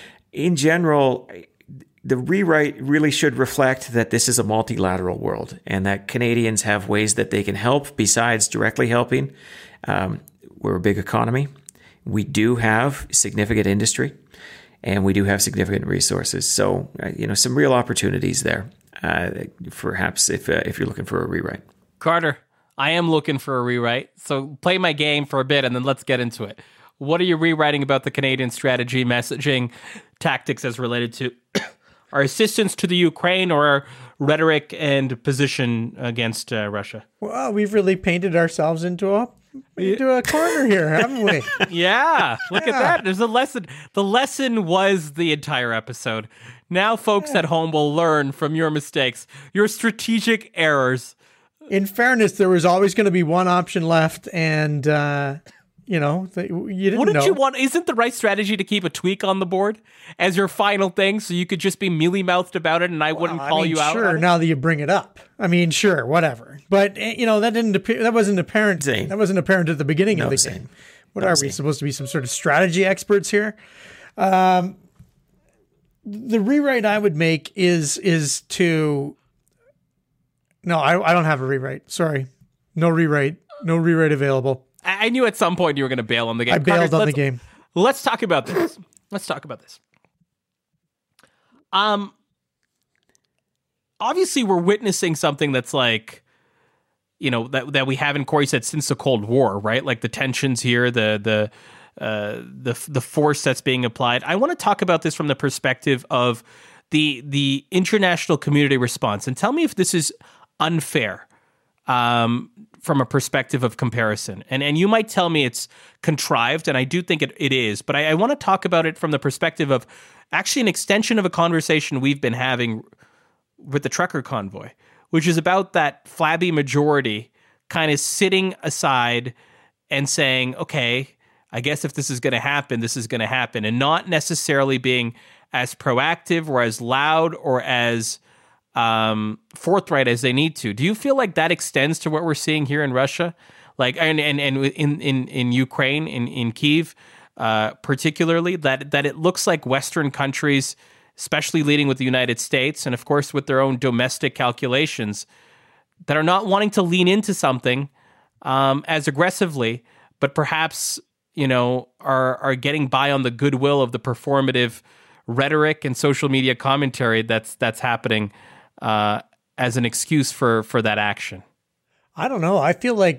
In general, the rewrite really should reflect that this is a multilateral world and that Canadians have ways that they can help besides directly helping. Um, we're a big economy. We do have significant industry and we do have significant resources. So, uh, you know, some real opportunities there, uh, perhaps if, uh, if you're looking for a rewrite. Carter, I am looking for a rewrite. So play my game for a bit and then let's get into it. What are you rewriting about the Canadian strategy, messaging, tactics as related to our assistance to the Ukraine or our rhetoric and position against uh, Russia? Well, we've really painted ourselves into a into a corner here, haven't we? Yeah, look yeah. at that. There's a lesson. The lesson was the entire episode. Now folks yeah. at home will learn from your mistakes, your strategic errors. In fairness, there was always going to be one option left, and uh, you know, you didn't Wouldn't know. you want, isn't the right strategy to keep a tweak on the board as your final thing so you could just be mealy-mouthed about it and I well, wouldn't call I mean, you out? Sure, now that you bring it up. I mean, sure, whatever. But, you know, that didn't appear, that wasn't apparent. Zane. That wasn't apparent at the beginning no, of the Zane. game. What are we supposed to be? Some sort of strategy experts here? Um, the rewrite I would make is is to. No, I I don't have a rewrite. Sorry, no rewrite. No rewrite available. I knew at some point you were going to bail on the game. I bailed Carter, on the game. Let's talk about this. Let's talk about this. Um, obviously, we're witnessing something that's like, you know, that that we haven't, Corey said, since the Cold War, right? Like the tensions here, the the uh, the the force that's being applied. I want to talk about this from the perspective of the the international community response, and tell me if this is unfair. Um, from a perspective of comparison. And and you might tell me it's contrived, and I do think it, it is, but I, I want to talk about it from the perspective of actually an extension of a conversation we've been having with the trucker convoy, which is about that flabby majority kind of sitting aside and saying, okay, I guess if this is going to happen, this is going to happen, and not necessarily being as proactive or as loud or as Um, forthright as they need to. Do you feel like that extends to what we're seeing here in Russia, like and and, and in, in in Ukraine, in in Kyiv, uh, particularly? That that it looks like Western countries, especially leading with the United States, and of course with their own domestic calculations, that are not wanting to lean into something um, as aggressively, but perhaps you know are are getting by on the goodwill of the performative rhetoric and social media commentary that's that's happening. Uh, as an excuse for for that action? I don't know. I feel like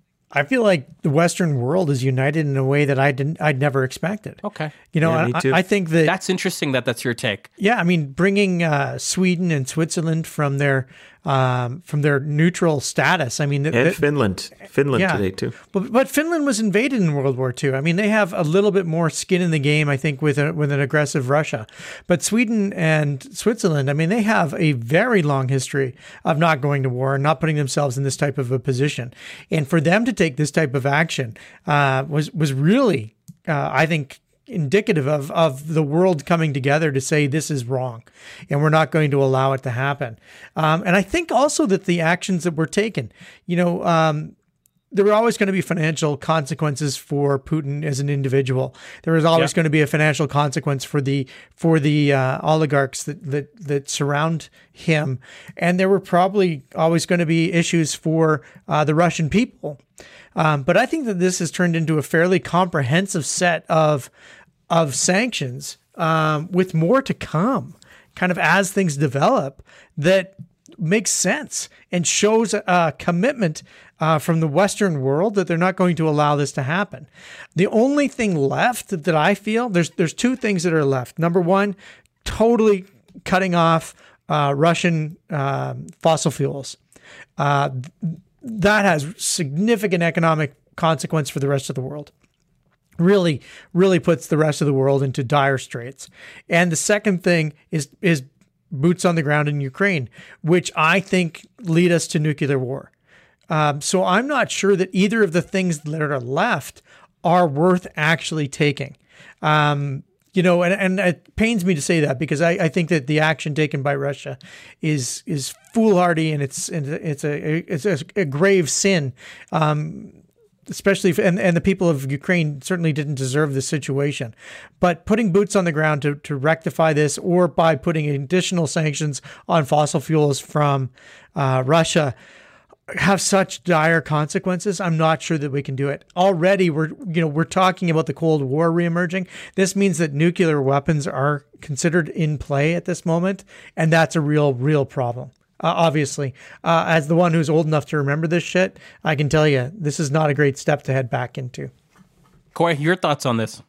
I feel like the Western world is united in a way that I didn't, I'd never expected. Okay, you know, yeah, I, I think that that's interesting. That that's your take. Yeah, I mean, bringing uh, Sweden and Switzerland from their um, from their neutral status. I mean, and th- Finland, Finland yeah. today too. But but Finland was invaded in World War Two. I mean, they have a little bit more skin in the game, I think, with a, with an aggressive Russia. But Sweden and Switzerland, I mean, they have a very long history of not going to war and not putting themselves in this type of a position. And for them to take this type of action uh, was was really, uh, I think, indicative of, of the world coming together to say this is wrong and we're not going to allow it to happen. Um, and I think also that the actions that were taken, you know, um, there were always going to be financial consequences for Putin as an individual. There was always yeah. going to be a financial consequence for the for the uh, oligarchs that, that that surround him, and there were probably always going to be issues for uh, the Russian people. Um, but I think that this has turned into a fairly comprehensive set of of sanctions, um, with more to come, kind of as things develop, that makes sense and shows a commitment uh, from the Western world that they're not going to allow this to happen. The only thing left that I feel, there's there's two things that are left. Number one, totally cutting off uh, Russian uh, fossil fuels. Uh, that has significant economic consequence for the rest of the world. Really, really puts the rest of the world into dire straits. And the second thing is is boots on the ground in Ukraine, which I think lead us to nuclear war. Um, so I'm not sure that either of the things that are left are worth actually taking. Um, you know, and, and it pains me to say that because I, I think that the action taken by Russia is is foolhardy and it's and it's a it's a, a grave sin. Um, especially if, and, and the people of Ukraine certainly didn't deserve this situation. But putting boots on the ground to, to rectify this, or by putting additional sanctions on fossil fuels from uh, Russia, have such dire consequences. I'm not sure that we can do it. Already, we're you know we're talking about the Cold War reemerging. This means that nuclear weapons are considered in play at this moment, and that's a real, real problem. Uh, obviously, uh, as the one who's old enough to remember this shit, I can tell you this is not a great step to head back into. Corey, your thoughts on this?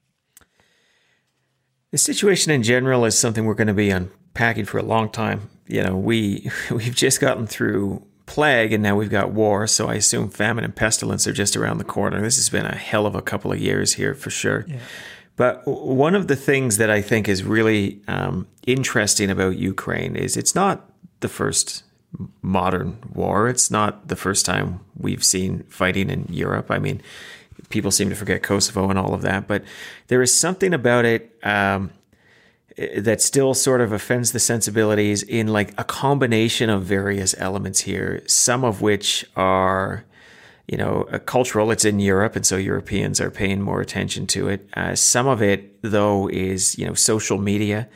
The situation in general is something we're going to be unpacking for a long time. You know, we we've just gotten through plague and now we've got war, so I assume famine and pestilence are just around the corner. This has been a hell of a couple of years here for sure. Yeah. But one of the things that I think is really um, interesting about Ukraine is it's not the first modern war. It's not the first time we've seen fighting in Europe. I mean, people seem to forget Kosovo and all of that, but there is something about it um, that still sort of offends the sensibilities in like a combination of various elements here, some of which are, you know, uh, cultural. It's in Europe, and so Europeans are paying more attention to it. Uh, some of it, though, is, you know, social media.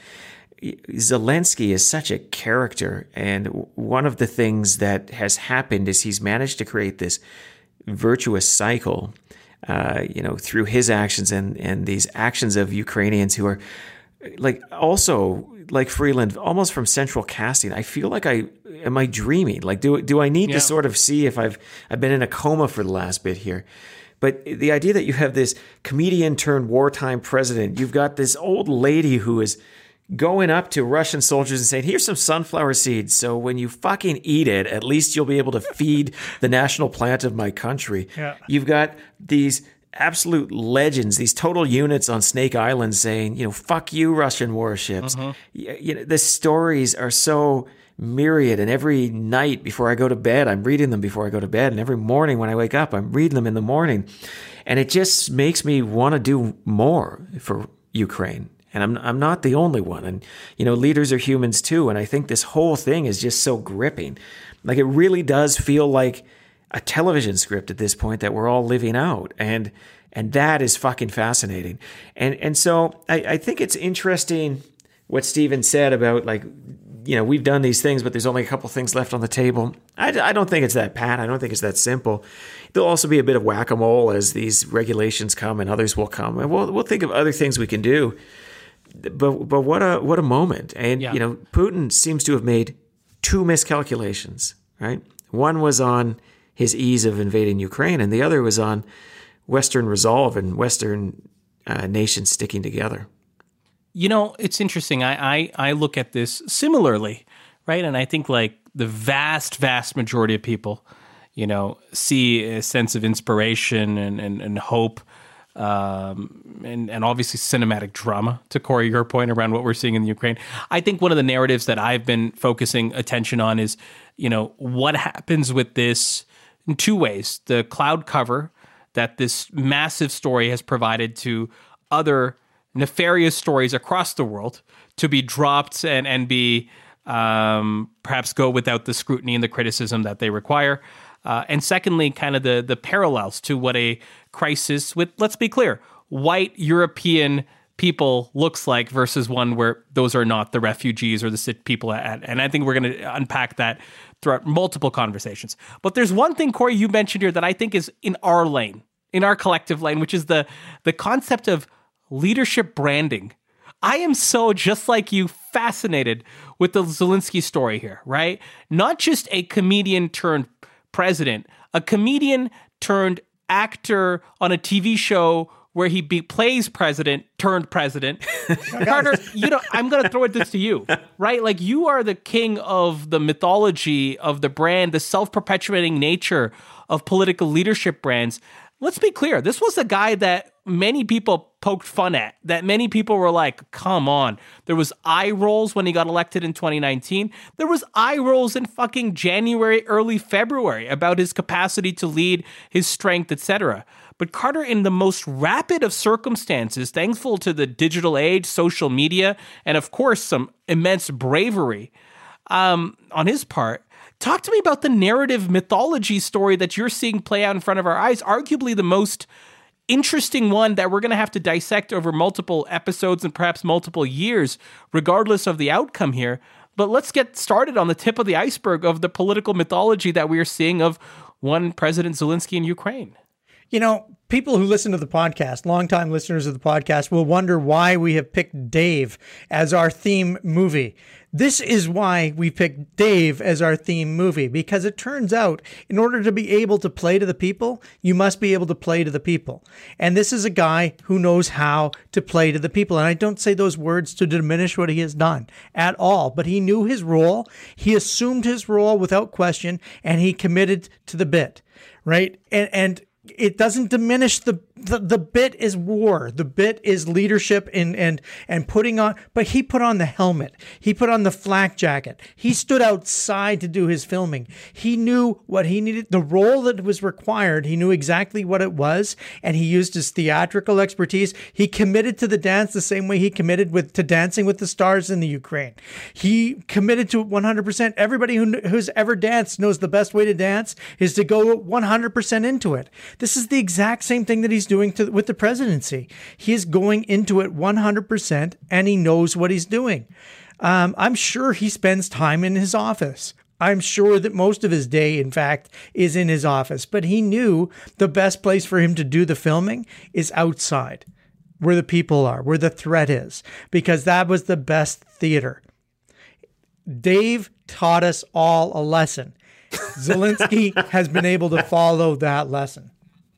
Zelensky is such a character, and one of the things that has happened is he's managed to create this virtuous cycle, uh, you know, through his actions and, and these actions of Ukrainians who are like also like Freeland, almost from central casting. I feel like I am I dreaming? Like, do do I need yeah. to sort of see if I've I've been in a coma for the last bit here? But the idea that you have this comedian turned wartime president, you've got this old lady who is going up to Russian soldiers and saying, here's some sunflower seeds, so when you fucking eat it, at least you'll be able to feed the national plant of my country. Yeah. You've got these absolute legends, these total units on Snake Island saying, you know, fuck you, Russian warships. Uh-huh. You, you know, the stories are so myriad, and every night before I go to bed, I'm reading them before I go to bed, and every morning when I wake up, I'm reading them in the morning. And it just makes me want to do more for Ukraine. And I'm I'm not the only one. And, you know, leaders are humans too. And I think this whole thing is just so gripping. Like, it really does feel like a television script at this point that we're all living out. And and that is fucking fascinating. And and so I, I think it's interesting what Stephen said about, like, you know, we've done these things, but there's only a couple things left on the table. I, I don't think it's that pat. I don't think it's that simple. There'll also be a bit of whack-a-mole as these regulations come and others will come. And we'll we'll think of other things we can do. But but what a what a moment. And, yeah. you know, Putin seems to have made two miscalculations, right? One was on his ease of invading Ukraine, and the other was on Western resolve and Western uh, nations sticking together. You know, it's interesting. I, I, I look at this similarly, right? And I think, like, the vast, vast majority of people, you know, see a sense of inspiration and, and, and hope, um, and, and obviously cinematic drama, to Corey, your point around what we're seeing in the Ukraine. I think one of the narratives that I've been focusing attention on is, you know, what happens with this in two ways. The cloud cover that this massive story has provided to other nefarious stories across the world to be dropped and, and be um, perhaps go without the scrutiny and the criticism that they require. Uh, and secondly, kind of the the parallels to what a crisis with, let's be clear, white European people looks like versus one where those are not the refugees or the sick people at. And I think we're going to unpack that throughout multiple conversations. But there's one thing, Corey, you mentioned here that I think is in our lane, in our collective lane, which is the the concept of leadership branding. I am so, just like you, fascinated with the Zelensky story here, right? Not just a comedian turned president, a comedian turned actor on a T V show where he be, plays president turned president. Carter, you know, I'm going to throw this to you, right? Like, you are the king of the mythology of the brand, the self-perpetuating nature of political leadership brands. Let's be clear. This was a guy that many people poked fun at, that many people were like, come on. There was eye rolls when he got elected in twenty nineteen. There was eye rolls in fucking January, early February about his capacity to lead, his strength, et cetera. But Carter, in the most rapid of circumstances, thankful to the digital age, social media, and of course some immense bravery um, on his part, talk to me about the narrative mythology story that you're seeing play out in front of our eyes, arguably the most interesting one that we're going to have to dissect over multiple episodes and perhaps multiple years, regardless of the outcome here. But let's get started on the tip of the iceberg of the political mythology that we are seeing of one President Zelensky in Ukraine. You know, people who listen to the podcast, longtime listeners of the podcast, will wonder why we have picked Dave as our theme movie. This is why we picked Dave as our theme movie, because it turns out in order to be able to play to the people, you must be able to play to the people. And this is a guy who knows how to play to the people. And I don't say those words to diminish what he has done at all, but he knew his role. He assumed his role without question, and he committed to the bit, right? And, and it doesn't diminish the, the the bit is war. The bit is leadership and and and putting on. But he put on the helmet. He put on the flak jacket. He stood outside to do his filming. He knew what he needed, the role that was required. He knew exactly what it was, and he used his theatrical expertise. He committed to the dance the same way he committed with to Dancing with the Stars in the Ukraine. He committed to it one hundred percent. Everybody who who's ever danced knows the best way to dance is to go one hundred percent into it. This is the exact same thing that he's doing to, with the presidency. He is going into it one hundred percent, and he knows what he's doing. Um, I'm sure he spends time in his office. I'm sure that most of his day, in fact, is in his office. But he knew the best place for him to do the filming is outside, where the people are, where the threat is, because that was the best theater. Dave taught us all a lesson. Zelensky has been able to follow that lesson.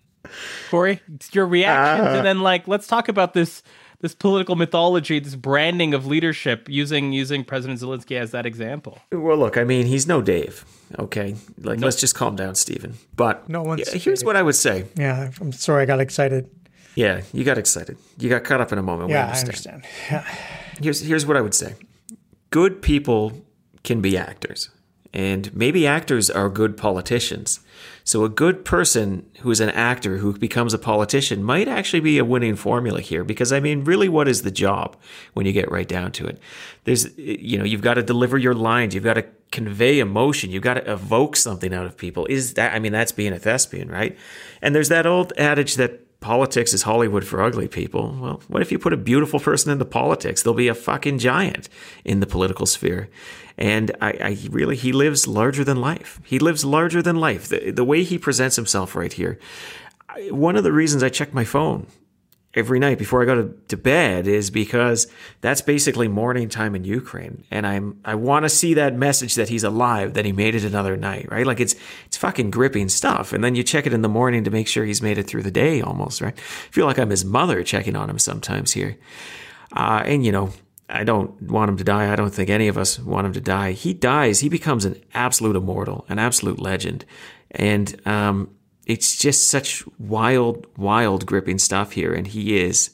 Corey, your reactions, Uh, and then like let's talk about this this political mythology, this branding of leadership using using President Zelensky as that example. Well, look, I mean, he's no Dave. Okay, like Nope. let's just calm down, Stephen. But No one's yeah, here's what I would say. Yeah, I'm sorry I got excited. Yeah, you got excited. You got caught up in a moment. We Yeah, I understand. understand. Yeah. Here's here's what I would say. Good people can be actors, and maybe actors are good politicians. So a good person who's an actor who becomes a politician might actually be a winning formula here, because I mean, really, what is the job when you get right down to it? There's, you know, you've got to deliver your lines, you've got to convey emotion, you've got to evoke something out of people. Is that, I mean, that's being a thespian, right? And there's that old adage that politics is Hollywood for ugly people. Well, what if you put a beautiful person into politics? They'll be a fucking giant in the political sphere. And I, I really, he lives larger than life. He lives larger than life. The, the way he presents himself right here. I, one of the reasons I check my phone every night before I go to, to bed is because that's basically morning time in Ukraine. And I'm, I want to see that message that he's alive, that he made it another night, right? Like it's, it's fucking gripping stuff. And then you check it in the morning to make sure he's made it through the day almost, right? I feel like I'm his mother checking on him sometimes here. Uh, and you know, I don't want him to die. I don't think any of us want him to die. He dies. He becomes an absolute immortal, an absolute legend. And, um, it's just such wild, wild, gripping stuff here. And he is,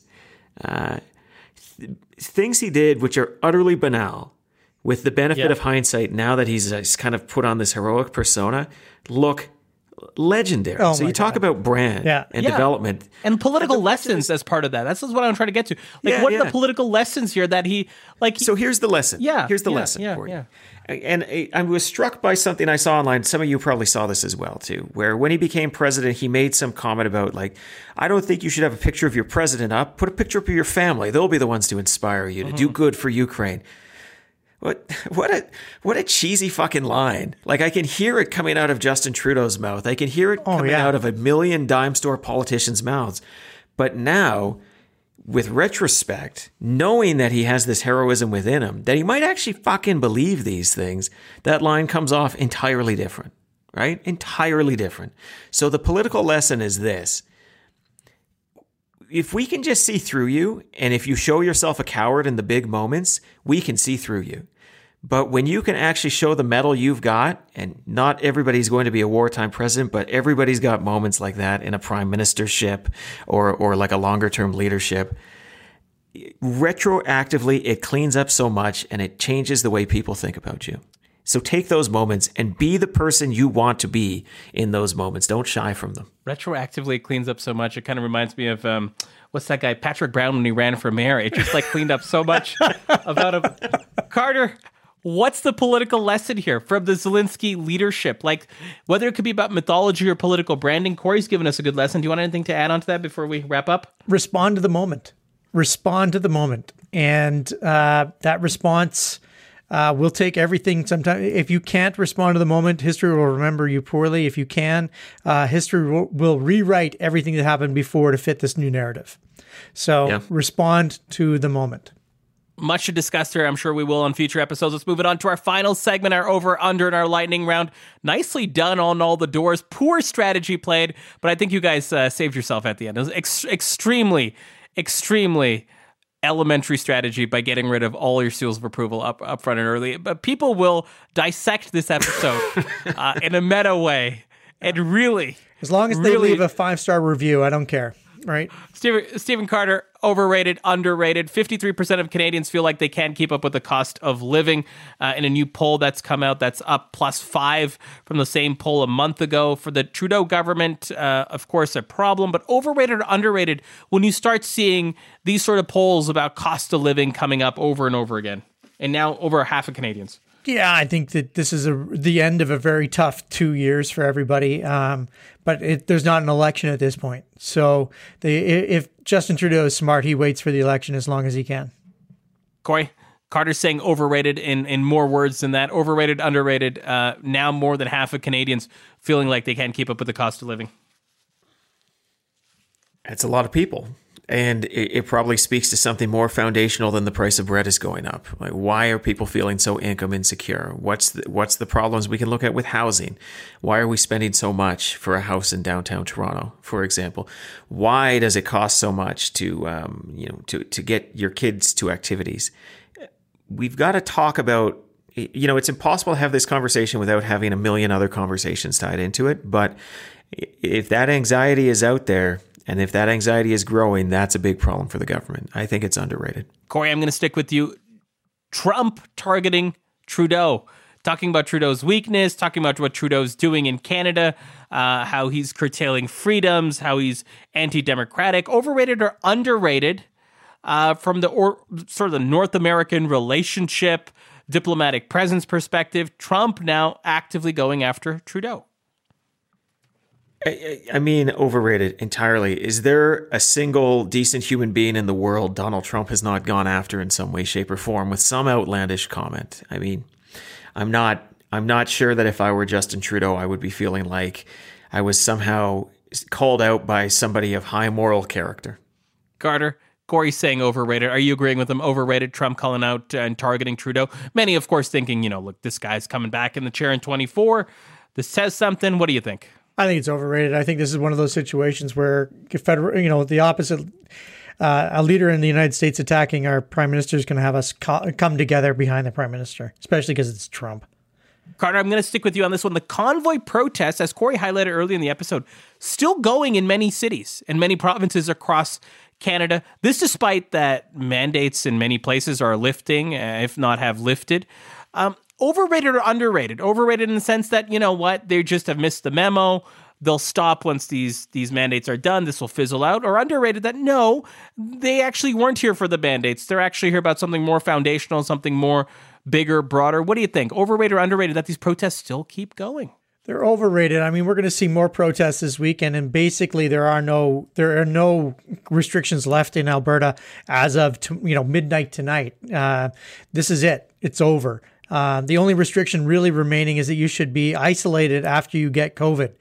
uh, th- things he did, which are utterly banal, with the benefit Yeah. of hindsight, now that he's, uh, he's kind of put on this heroic persona, look legendary. Oh so my you talk God. about brand Yeah. and Yeah. development. And political And the question lessons as part of that. That's just what I'm trying to get to. Like, Yeah, what are yeah. the political lessons here that he, like, he- So here's the lesson. Yeah, Here's the yeah, lesson yeah, for you. yeah. And I I was struck by something I saw online. Some of you probably saw this as well, too, where when he became president, he made some comment about, like, I don't think you should have a picture of your president up. Put a picture up of your family. They'll be the ones to inspire you to Mm-hmm. do good for Ukraine. What what a what a cheesy fucking line. Like, I can hear it coming out of Justin Trudeau's mouth. I can hear it Oh, coming yeah. out of a million dime store politicians' mouths. But now, with retrospect, knowing that he has this heroism within him, that he might actually fucking believe these things, that line comes off entirely different, right? Entirely different. So the political lesson is this. If we can just see through you, and if you show yourself a coward in the big moments, we can see through you. But when you can actually show the mettle you've got, and not everybody's going to be a wartime president, but everybody's got moments like that in a prime ministership or or like a longer term leadership, retroactively it cleans up so much and it changes the way people think about you. So take those moments and be the person you want to be in those moments. Don't shy from them. retroactively cleans up so much. It kind of reminds me of um, what's that guy Patrick Brown when he ran for mayor. It just like cleaned up so much about him. Carter, what's the political lesson here from the Zelensky leadership? Like, whether it could be about mythology or political branding. Corey's given us a good lesson. Do you want anything to add on to that before we wrap up? Respond to the moment. Respond to the moment, and uh, that response. Uh, we'll take everything. Sometimes, if you can't respond to the moment, history will remember you poorly. If you can, uh, history will, will rewrite everything that happened before to fit this new narrative. So Yeah. respond to the moment. Much to discuss here. I'm sure we will on future episodes. Let's move it on to our final segment, our over under and our lightning round. Nicely done on all the doors. Poor strategy played, but I think you guys uh, saved yourself at the end. It was ex- extremely, extremely elementary strategy by getting rid of all your seals of approval up, up front and early. But people will dissect this episode uh, in a meta way And really, as long as they really, leave a five-star review, I don't care. Right. Stephen, Stephen Carter, overrated, underrated. fifty-three percent of Canadians feel like they can't keep up with the cost of living. Uh, in a new poll that's come out, that's up plus five from the same poll a month ago. For the Trudeau government, uh, of course, a problem, but overrated or underrated when you start seeing these sort of polls about cost of living coming up over and over again. And now over half of Canadians. Yeah, I think that this is a, the end of a very tough two years for everybody. Um, but it, there's not an election at this point. So they, if Justin Trudeau is smart, he waits for the election as long as he can. Corey, Carter's saying overrated in, in more words than that. Overrated, underrated. Uh, now more than half of Canadians feeling like they can't keep up with the cost of living. That's a lot of people. And it, it probably speaks to something more foundational than the price of bread is going up. Like, why are people feeling so income insecure? What's the, what's the problems we can look at with housing? Why are we spending so much for a house in downtown Toronto, for example? Why does it cost so much to um, you know to to get your kids to activities? We've got to talk about. You know, it's impossible to have this conversation without having a million other conversations tied into it. But if that anxiety is out there, and if that anxiety is growing, that's a big problem for the government. I think it's underrated. Corey, I'm going to stick with you. Trump targeting Trudeau, talking about Trudeau's weakness, talking about what Trudeau's doing in Canada, uh, how he's curtailing freedoms, how he's anti-democratic. Overrated or underrated uh, from the or, sort of the North American relationship, diplomatic presence perspective, Trump now actively going after Trudeau. I, I mean, overrated entirely. Is there a single decent human being in the world Donald Trump has not gone after in some way, shape, or form with some outlandish comment? I mean, I'm not I'm not sure that if I were Justin Trudeau, I would be feeling like I was somehow called out by somebody of high moral character. Carter, Corey's saying overrated. Are you agreeing with him? Overrated, Trump calling out and targeting Trudeau. Many, of course, thinking, you know, look, this guy's coming back in the chair in twenty-four. This says something. What do you think? I think it's overrated. I think this is one of those situations where federal, you know, the opposite, uh, a leader in the United States attacking our prime minister is going to have us co- come together behind the prime minister, especially because it's Trump. Carter, I'm going to stick with you on this one. The convoy protests, as Corey highlighted earlier in the episode, still going in many cities and many provinces across Canada. This despite that mandates in many places are lifting, uh, if not have lifted. Um, Overrated or underrated? Overrated in the sense that, you know what, they just have missed the memo. They'll stop once these these mandates are done. This will fizzle out. Or underrated that, no, they actually weren't here for the mandates. They're actually here about something more foundational, something more bigger, broader. What do you think? Overrated or underrated that these protests still keep going? They're overrated. I mean, we're going to see more protests this weekend, and basically there are no there are no restrictions left in Alberta as of to, you know midnight tonight. Uh, this is it. It's over. Uh, the only restriction really remaining is that you should be isolated after you get COVID.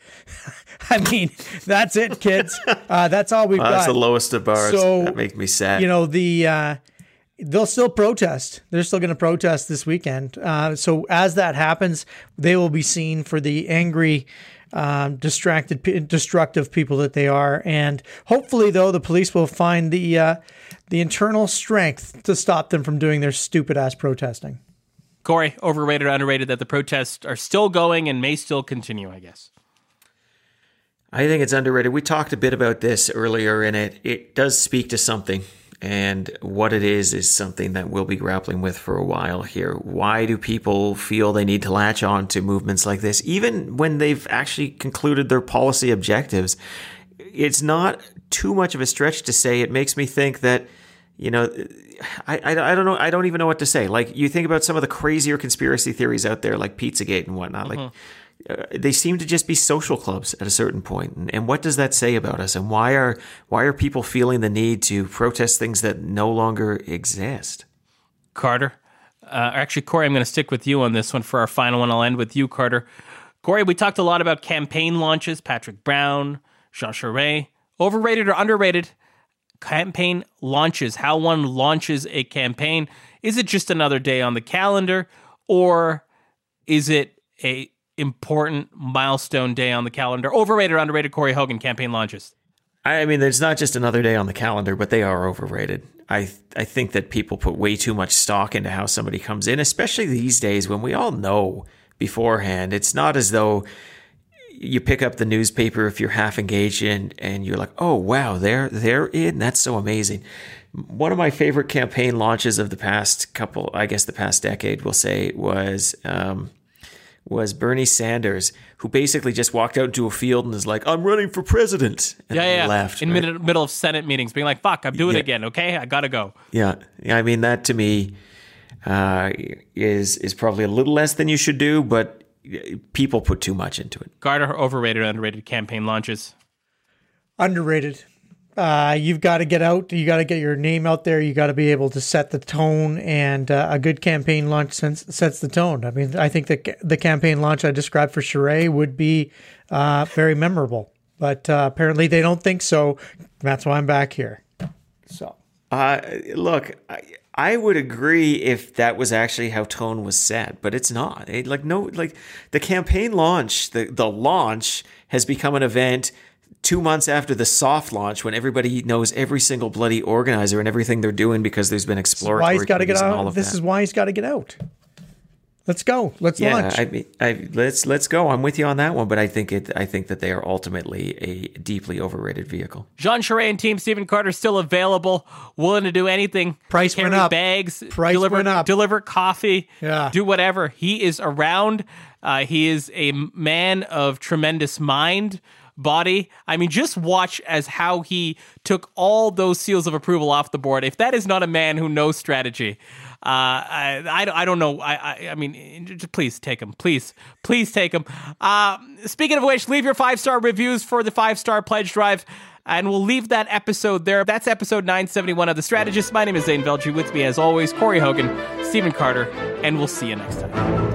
I mean, that's it, kids. Uh, that's all we've uh, got. That's the lowest of bars. So, that makes me sad. You know, the uh, they'll still protest. They're still going to protest this weekend. Uh, so as that happens, they will be seen for the angry, um, distracted, destructive people that they are. And hopefully, though, the police will find the uh, the internal strength to stop them from doing their stupid-ass protesting. Corey, overrated or underrated that the protests are still going and may still continue, I guess? I think it's underrated. We talked a bit about this earlier, and it, it does speak to something. And what it is is something that we'll be grappling with for a while here. Why do people feel they need to latch on to movements like this, even when they've actually concluded their policy objectives? It's not too much of a stretch to say it makes me think that, you know, I, I, I don't know. I don't even know what to say. Like, you think about some of the crazier conspiracy theories out there, like Pizzagate and whatnot. Mm-hmm. Like, uh, they seem to just be social clubs at a certain point. And, and what does that say about us? And why are why are people feeling the need to protest things that no longer exist? Carter, uh, actually, Corey, I'm going to stick with you on this one for our final one. I'll end with you, Carter. Corey, we talked a lot about campaign launches. Patrick Brown, Jean Charest. Overrated or underrated? Campaign launches, how one launches a campaign. Is it just another day on the calendar, or is it a important milestone day on the calendar? Overrated or underrated, Corey Hogan, campaign launches? I mean, it's not just another day on the calendar, but they are overrated. I I think that people put way too much stock into how somebody comes in, especially these days when we all know beforehand. It's not as though, you pick up the newspaper if you're half engaged in, and you're like, oh, wow, they're, they're in? That's so amazing. One of my favorite campaign launches of the past couple, I guess the past decade, we'll say, was um, was Bernie Sanders, who basically just walked out into a field and is like, I'm running for president. And Yeah, yeah. left. In right? mid- middle of Senate meetings, being like, fuck, I'm doing Yeah. it again, okay? I gotta go. Yeah. Yeah, I mean, that to me uh, is is probably a little less than you should do, but people put too much into it. Carter, overrated or underrated campaign launches? Underrated. Uh, you've got to get out. You got to get your name out there. You got to be able to set the tone, and uh, a good campaign launch sets, sets the tone. I mean, I think that the campaign launch I described for Charest would be uh, very memorable, but uh, apparently they don't think so. That's why I'm back here. So, Uh, look, I, I would agree if that was actually how tone was set, but it's not. It, like no, like the campaign launch, the the launch has become an event two months after the soft launch, when everybody knows every single bloody organizer and everything they're doing because there's been exploratory. why he's got to get committees and all out. of This that. is why he's got to get out. Let's go. Let's Yeah, launch. I mean, I, let's let's go. I'm with you on that one, but I think it. I think that they are ultimately a deeply overrated vehicle. Jean Charest and Team Stephen Carter still available, willing to do anything. Price Carry went up. bags, Price deliver, went up. deliver coffee, Yeah. do whatever. He is around. Uh, he is a man of tremendous mind, body. I mean, just watch as how he took all those seals of approval off the board. If that is not a man who knows strategy, uh, I, I, I don't know. I, I, I mean, just please take him. Please, please take him. Uh, speaking of which, leave your five-star reviews for the five-star pledge drive, and we'll leave that episode there. That's episode nine seventy-one of The Strategist. My name is Zane Velji. With me, as always, Corey Hogan, Stephen Carter, and we'll see you next time.